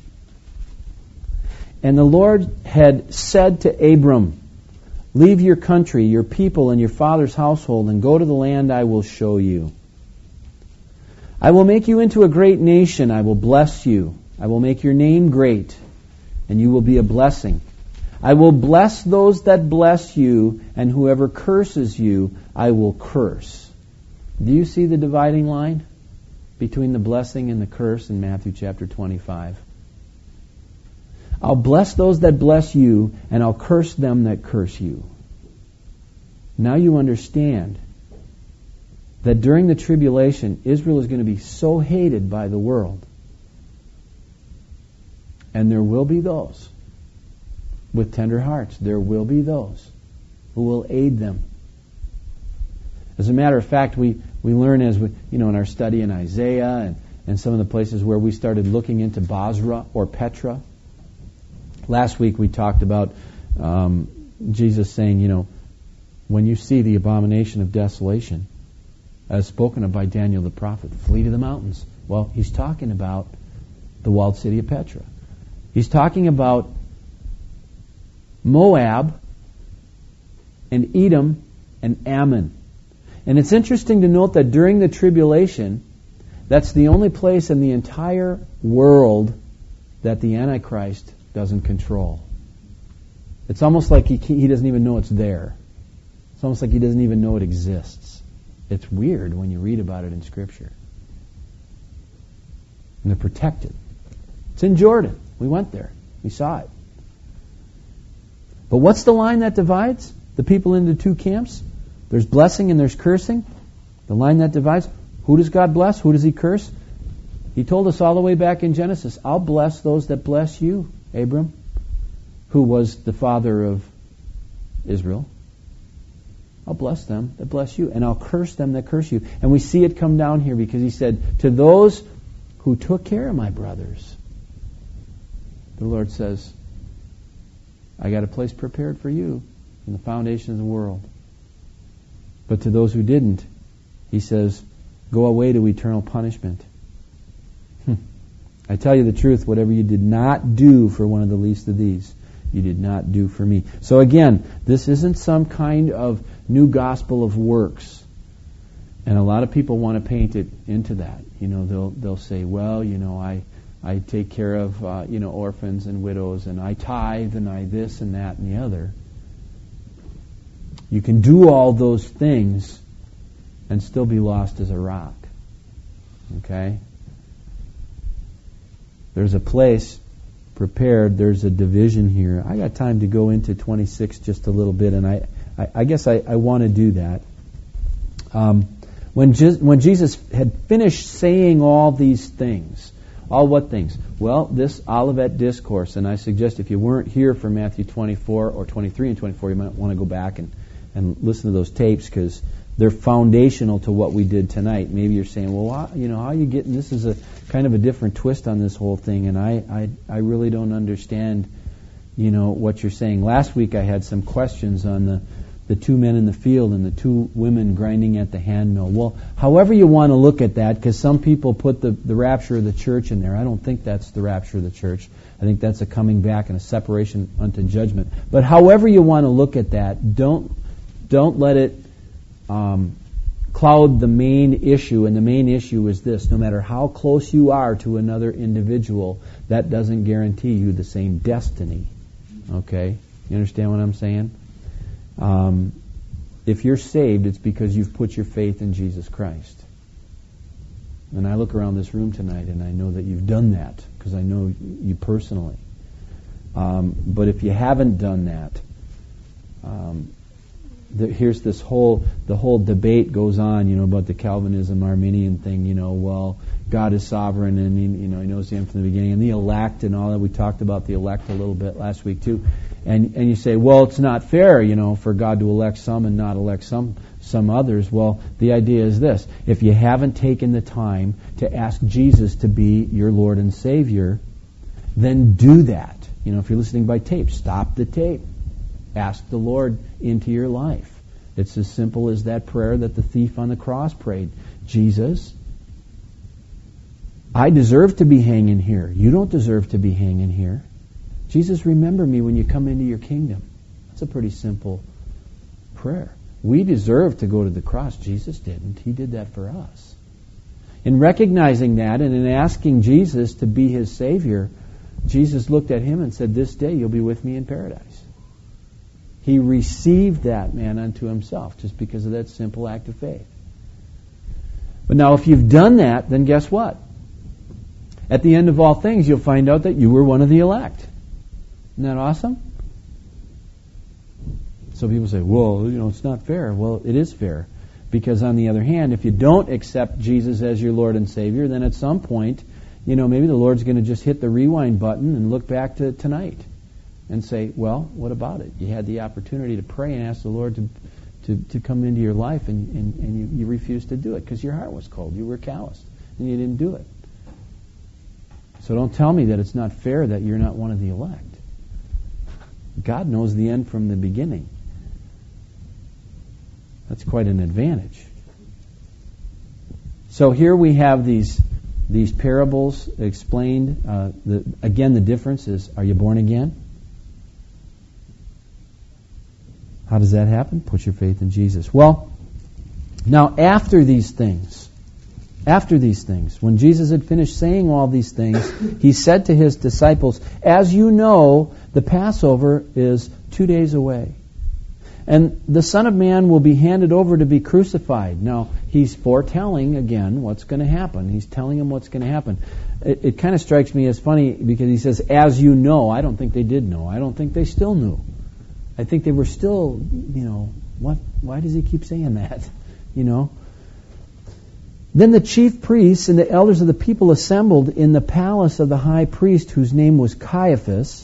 And the Lord had said to Abram, leave your country, your people, and your father's household, and go to the land I will show you. I will make you into a great nation. I will bless you. I will make your name great, and you will be a blessing. I will bless those that bless you, and whoever curses you, I will curse. Do you see the dividing line between the blessing and the curse in Matthew chapter twenty-five? I'll bless those that bless you, and I'll curse them that curse you. Now you understand that during the tribulation, Israel is going to be so hated by the world. And there will be those with tender hearts. There will be those who will aid them. As a matter of fact, we, we learn as we, you know, in our study in Isaiah and, and some of the places where we started looking into Basra or Petra. Last week we talked about um, Jesus saying, you know, when you see the abomination of desolation, as spoken of by Daniel the prophet, flee to the mountains. Well, he's talking about the walled city of Petra. He's talking about Moab and Edom and Ammon. And it's interesting to note that during the tribulation, that's the only place in the entire world that the Antichrist doesn't control. It's almost like he, he doesn't even know it's there. It's almost like he doesn't even know it exists. It's weird when you read about it in Scripture. And they're protected. It's in Jordan. We went there. We saw it. But what's the line that divides the people into two camps? There's blessing and there's cursing. The line that divides. Who does God bless? Who does He curse? He told us all the way back in Genesis, I'll bless those that bless you, Abram, who was the father of Israel. I'll bless them that bless you, and I'll curse them that curse you. And we see it come down here because He said, to those who took care of my brothers, the Lord says, I got a place prepared for you from the foundation of the world. But to those who didn't, He says, go away to eternal punishment. I tell you the truth, whatever you did not do for one of the least of these, you did not do for me. So again, this isn't some kind of new gospel of works. And a lot of people want to paint it into that. You know, they'll they'll say, well, you know, I I take care of uh, you know orphans and widows, and I tithe, and I this and that and the other. You can do all those things and still be lost as a rock. Okay? There's a place prepared. There's a division here. I got time to go into twenty-six just a little bit, and I, I, I guess I, I want to do that. Um, when, Je- when Jesus had finished saying all these things, all what things? Well, this Olivet Discourse, and I suggest if you weren't here for Matthew twenty-four or twenty-three and twenty-four, you might want to go back and, and listen to those tapes because they're foundational to what we did tonight. Maybe you're saying, well, how, you know, how are you getting, this is a kind of a different twist on this whole thing, and I, I, I really don't understand, you know, what you're saying. Last week I had some questions on the, the two men in the field and the two women grinding at the hand mill. Well, however you want to look at that, because some people put the, the rapture of the church in there. I don't think that's the rapture of the church. I think that's a coming back and a separation unto judgment. But however you want to look at that, don't don't let it um, cloud the main issue. And the main issue is this: no matter how close you are to another individual, that doesn't guarantee you the same destiny. Okay? You understand what I'm saying? Um, if you're saved, it's because you've put your faith in Jesus Christ. And I look around this room tonight and I know that you've done that because I know you personally. Um, but if you haven't done that, um, the, here's this whole, the whole debate goes on, you know, about the Calvinism, Arminian thing, you know, well, God is sovereign and, he, you know, He knows the end from the beginning, and the elect and all that. We talked about the elect a little bit last week too. And and you say, well, it's not fair, you know, for God to elect some and not elect some some others. Well, the idea is this: if you haven't taken the time to ask Jesus to be your Lord and Savior, then do that. You know, if you're listening by tape, stop the tape. Ask the Lord into your life. It's as simple as that prayer that the thief on the cross prayed. Jesus, I deserve to be hanging here. You don't deserve to be hanging here. Jesus, remember me when you come into your kingdom. That's a pretty simple prayer. We deserve to go to the cross. Jesus didn't. He did that for us. In recognizing that and in asking Jesus to be his Savior, Jesus looked at him and said, this day you'll be with me in paradise. He received that man unto himself just because of that simple act of faith. But now if you've done that, then guess what? At the end of all things, you'll find out that you were one of the elect. Isn't that awesome? So people say, well, you know, it's not fair. Well, it is fair. Because on the other hand, if you don't accept Jesus as your Lord and Savior, then at some point, you know, maybe the Lord's going to just hit the rewind button and look back to tonight and say, well, what about it? You had the opportunity to pray and ask the Lord to to, to come into your life, and, and, and you, you refused to do it because your heart was cold. You were calloused, and you didn't do it. So don't tell me that it's not fair that you're not one of the elect. God knows the end from the beginning. That's quite an advantage. So here we have these these parables explained. Uh, the, again, the difference is, are you born again? How does that happen? Put your faith in Jesus. Well, now after these things, after these things, when Jesus had finished saying all these things, he said to his disciples, as you know, the Passover is two days away. And the Son of Man will be handed over to be crucified. Now, he's foretelling, again, what's going to happen. He's telling them what's going to happen. It, it kind of strikes me as funny because he says, as you know. I don't think they did know. I don't think they still knew. I think they were still, you know, what? Why does he keep saying that? You know? Then the chief priests and the elders of the people assembled in the palace of the high priest, whose name was Caiaphas.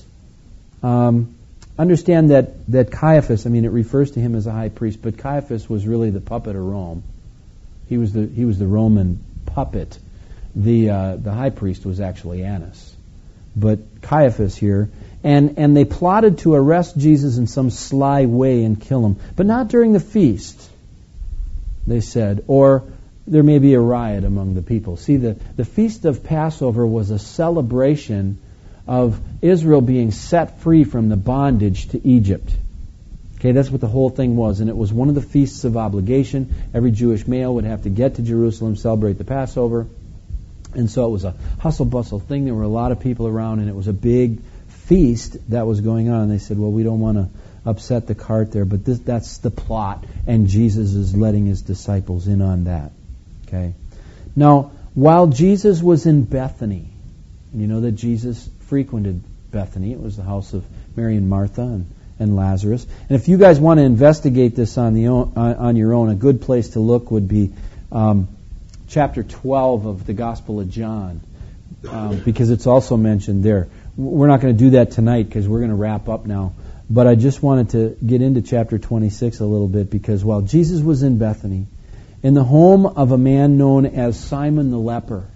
Um, understand that, that Caiaphas, I mean, it refers to him as a high priest, but Caiaphas was really the puppet of Rome. He was the he was the Roman puppet. The uh, the high priest was actually Annas, but Caiaphas here, and and they plotted to arrest Jesus in some sly way and kill him, but not during the feast, they said, or there may be a riot among the people. See, the, the Feast of Passover was a celebration of Israel being set free from the bondage to Egypt. Okay, that's what the whole thing was, and it was one of the feasts of obligation. Every Jewish male would have to get to Jerusalem, celebrate the Passover, and so it was a hustle-bustle thing. There were a lot of people around, and it was a big feast that was going on. And they said, well, we don't want to upset the cart there, but this, that's the plot, and Jesus is letting his disciples in on that. Okay. Now, while Jesus was in Bethany, and you know that Jesus frequented Bethany. It was the house of Mary and Martha and, and Lazarus. And if you guys want to investigate this on the own, on, on your own, a good place to look would be um, chapter twelve of the Gospel of John, um, because it's also mentioned there. We're not going to do that tonight because we're going to wrap up now. But I just wanted to get into chapter twenty-six a little bit, because while Jesus was in Bethany, in the home of a man known as Simon the leper.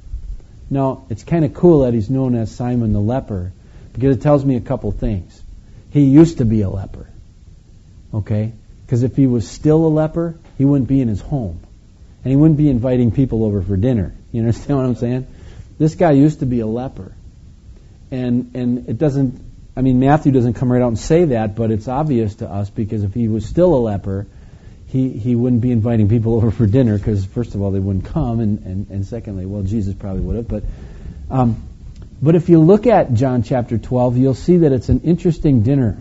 Now, it's kind of cool that he's known as Simon the leper, because it tells me a couple things. He used to be a leper, okay? Because if he was still a leper, he wouldn't be in his home. And he wouldn't be inviting people over for dinner. You understand what I'm saying? This guy used to be a leper. And and it doesn't, I mean, Matthew doesn't come right out and say that, but it's obvious to us, because if he was still a leper, He he wouldn't be inviting people over for dinner, because first of all they wouldn't come, and, and, and secondly, well, Jesus probably would have. But um, but if you look at John chapter twelve, you'll see that it's an interesting dinner.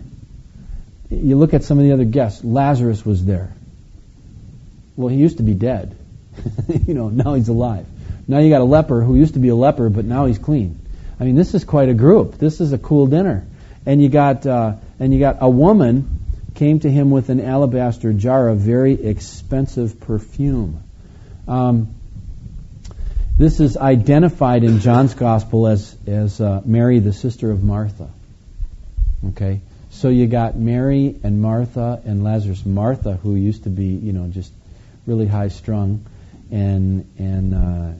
You look at some of the other guests. Lazarus was there. Well, he used to be dead. you know, now he's alive. Now you got a leper who used to be a leper, but now he's clean. I mean, this is quite a group. This is a cool dinner. And you got uh, and you got a woman came to him with an alabaster jar of very expensive perfume. Um, this is identified in John's Gospel as as uh, Mary, the sister of Martha. Okay, so you got Mary and Martha and Lazarus. Martha, who used to be, you know, just really high strung, and and uh,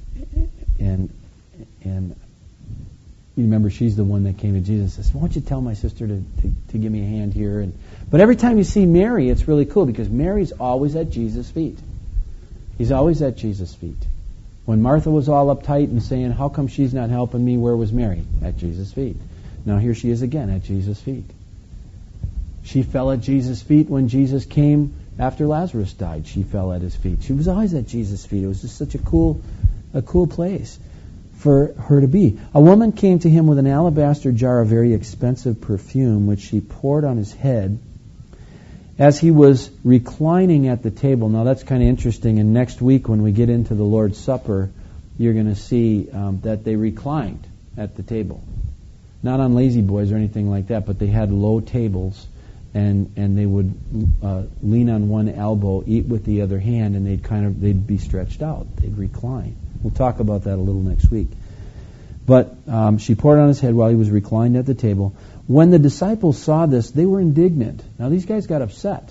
and and. You remember, she's the one that came to Jesus and says, why don't you tell my sister to, to, to give me a hand here? And But every time you see Mary, it's really cool, because Mary's always at Jesus' feet. He's always at Jesus' feet. When Martha was all uptight and saying, how come she's not helping me, where was Mary? At Jesus' feet. Now here she is again at Jesus' feet. She fell at Jesus' feet when Jesus came after Lazarus died. She fell at his feet. She was always at Jesus' feet. It was just such a cool, a cool place for her to be. A woman came to him with an alabaster jar of very expensive perfume, which she poured on his head as he was reclining at the table. Now that's kind of interesting, and next week when we get into the Lord's Supper, you're going to see um, that they reclined at the table. Not on lazy boys or anything like that, but they had low tables, and and they would uh, lean on one elbow, eat with the other hand, and they'd kind of they'd be stretched out. They'd recline. We'll talk about that a little next week. But um, she poured it on his head while he was reclined at the table. When the disciples saw this, they were indignant. Now, these guys got upset.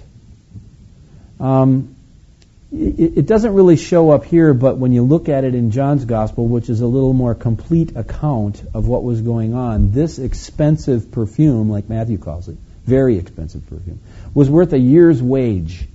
Um, it, it doesn't really show up here, but when you look at it in John's Gospel, which is a little more complete account of what was going on, this expensive perfume, like Matthew calls it, very expensive perfume, was worth a year's wage.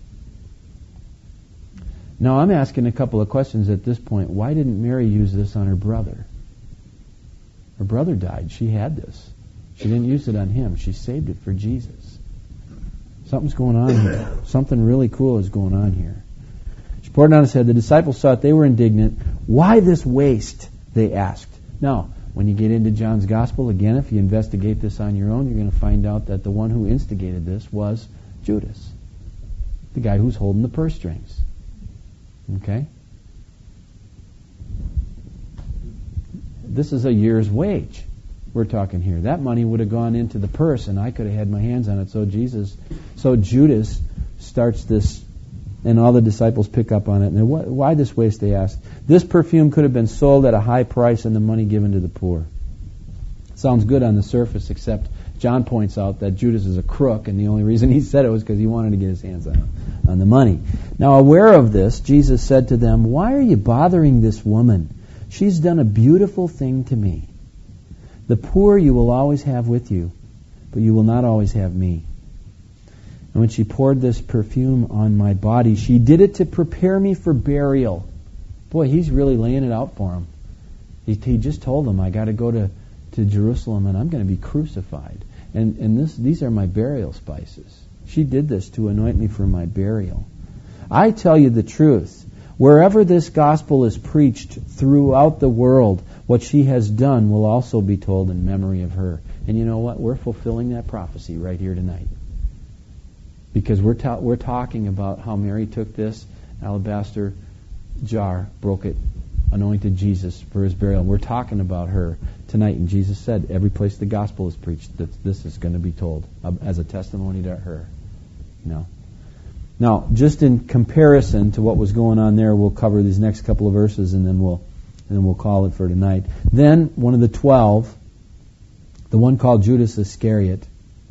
Now, I'm asking a couple of questions at this point. Why didn't Mary use this on her brother? Her brother died. She had this. She didn't use it on him. She saved it for Jesus. Something's going on here. Something really cool is going on here. She poured it on his head. The disciples saw it. They were indignant. Why this waste? They asked. Now, when you get into John's Gospel, again, if you investigate this on your own, you're going to find out that the one who instigated this was Judas, the guy who's holding the purse strings. Okay? This is a year's wage we're talking here. That money would have gone into the purse, and I could have had my hands on it. So Jesus, so Judas starts this And all the disciples pick up on it. And what, why this waste, they ask. This perfume could have been sold at a high price and the money given to the poor. Sounds good on the surface, except John points out that Judas is a crook, and the only reason he said it was because he wanted to get his hands on, on the money. Now, aware of this, Jesus said to them, "Why are you bothering this woman? She's done a beautiful thing to me. The poor you will always have with you, but you will not always have me. And when she poured this perfume on my body, she did it to prepare me for burial." Boy, he's really laying it out for him. He, he just told them, I got to go to, to Jerusalem and I'm going to be crucified. And, and this, these are my burial spices. She did this to anoint me for my burial. I tell you the truth. Wherever this gospel is preached throughout the world, what she has done will also be told in memory of her. And you know what? We're fulfilling that prophecy right here tonight. Because we're ta- we're talking about how Mary took this alabaster jar, broke it, anointed Jesus for his burial. We're talking about her tonight. And Jesus said, every place the gospel is preached, that this is going to be told as a testimony to her. You know. Now, just in comparison to what was going on there, we'll cover these next couple of verses, and then we'll and then we'll call it for tonight. Then one of the twelve, the one called Judas Iscariot.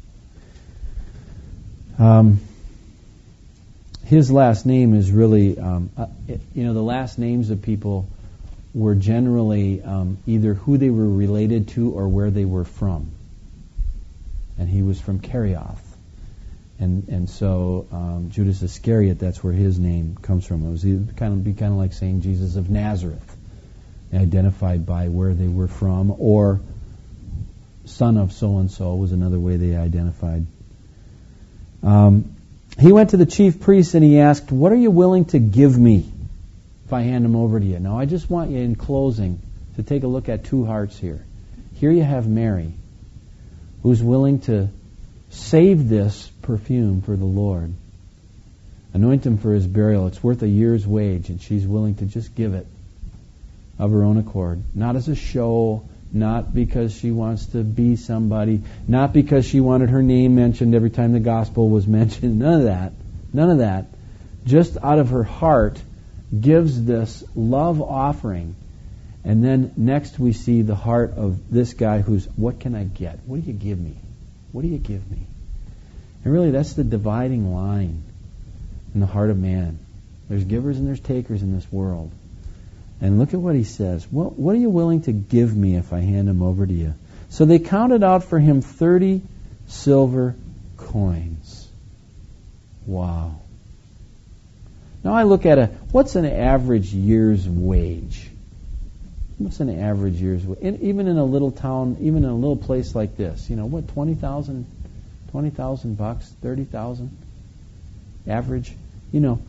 Um, his last name is really, um, uh, it, you know, the last names of people were generally um, either who they were related to or where they were from. And he was from Kerioth. And and so um, Judas Iscariot, that's where his name comes from. It was kind of be kind of like saying Jesus of Nazareth, identified by where they were from, or son of so and so was another way they identified. Um, he went to the chief priests and he asked, "What are you willing to give me if I hand him over to you?" Now, I just want you in closing to take a look at two hearts here. Here you have Mary, who's willing to save this perfume for the Lord, anoint him for his burial. It's worth a year's wage, and she's willing to just give it of her own accord, not as a show, not because she wants to be somebody, not because she wanted her name mentioned every time the gospel was mentioned. None of that. None of that. Just out of her heart gives this love offering. And then next we see the heart of this guy who's, what can I get? What do you give me? What do you give me? And really that's the dividing line in the heart of man. There's givers and there's takers in this world. And look at what he says. What, what are you willing to give me if I hand him over to you? So they counted out for him thirty silver coins. Wow. Now I look at a, what's an average year's wage? What's an average year's wage? In, even in a little town, even in a little place like this, you know, what, twenty thousand, twenty thousand bucks, thirty thousand average? You know,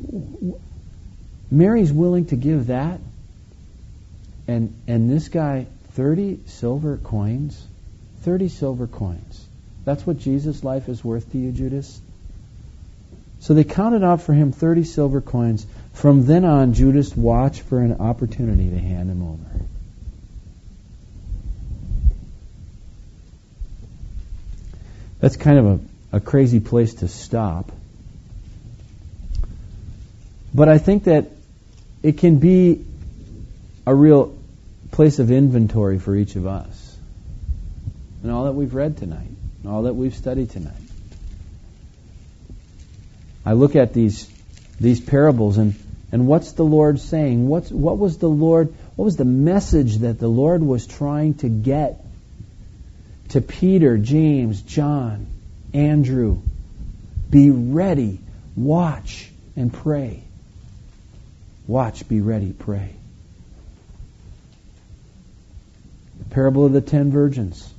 Mary's willing to give that, and and this guy, thirty silver coins, thirty silver coins. That's what Jesus' life is worth to you, Judas? So they counted out for him thirty silver coins. From then on, Judas watched for an opportunity to hand him over. That's kind of a, a crazy place to stop. But I think that it can be a real place of inventory for each of us. And all that we've read tonight, and all that we've studied tonight. I look at these these parables, and, and what's the Lord saying? What's what was the Lord what was the message that the Lord was trying to get to Peter, James, John, Andrew? Be ready, watch, and pray. Watch, be ready, pray. The parable of the ten virgins.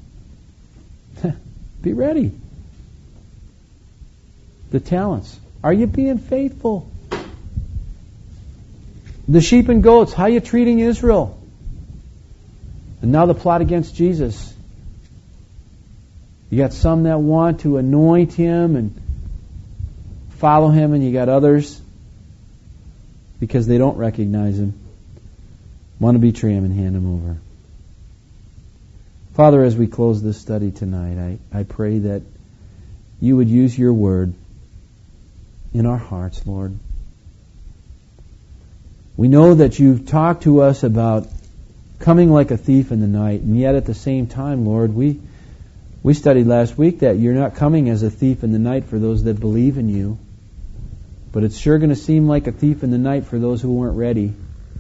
Be ready. The talents. Are you being faithful? The sheep and goats. How are you treating Israel? And now the plot against Jesus. You got some that want to anoint him and follow him, and you got others, because they don't recognize him, want to betray him and hand him over. Father, as we close this study tonight, I, I pray that you would use your word in our hearts, Lord. We know that you've talked to us about coming like a thief in the night, and yet at the same time, Lord, we we studied last week that you're not coming as a thief in the night for those that believe in you, but it's sure going to seem like a thief in the night for those who weren't ready.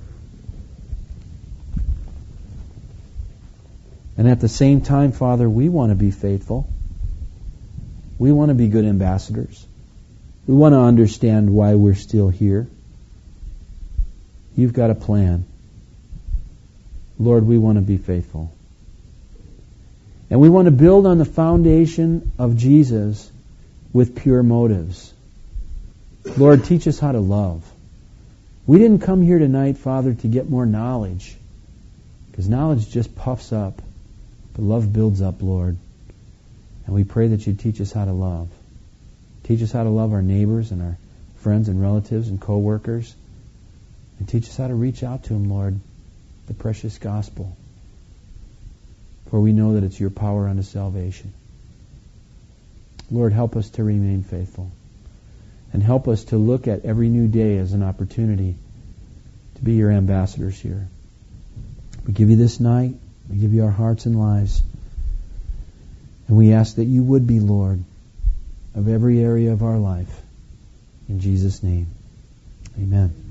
And at the same time, Father, we want to be faithful. We want to be good ambassadors. We want to understand why we're still here. You've got a plan. Lord, we want to be faithful. And we want to build on the foundation of Jesus with pure motives. Lord, teach us how to love. We didn't come here tonight, Father, to get more knowledge, because knowledge just puffs up, but love builds up, Lord. And we pray that you teach us how to love. Teach us how to love our neighbors and our friends and relatives and co-workers. And teach us how to reach out to them, Lord, the precious gospel. For we know that it's your power unto salvation. Lord, help us to remain faithful. And help us to look at every new day as an opportunity to be your ambassadors here. We give you this night. We give you our hearts and lives. And we ask that you would be Lord of every area of our life. In Jesus' name, amen.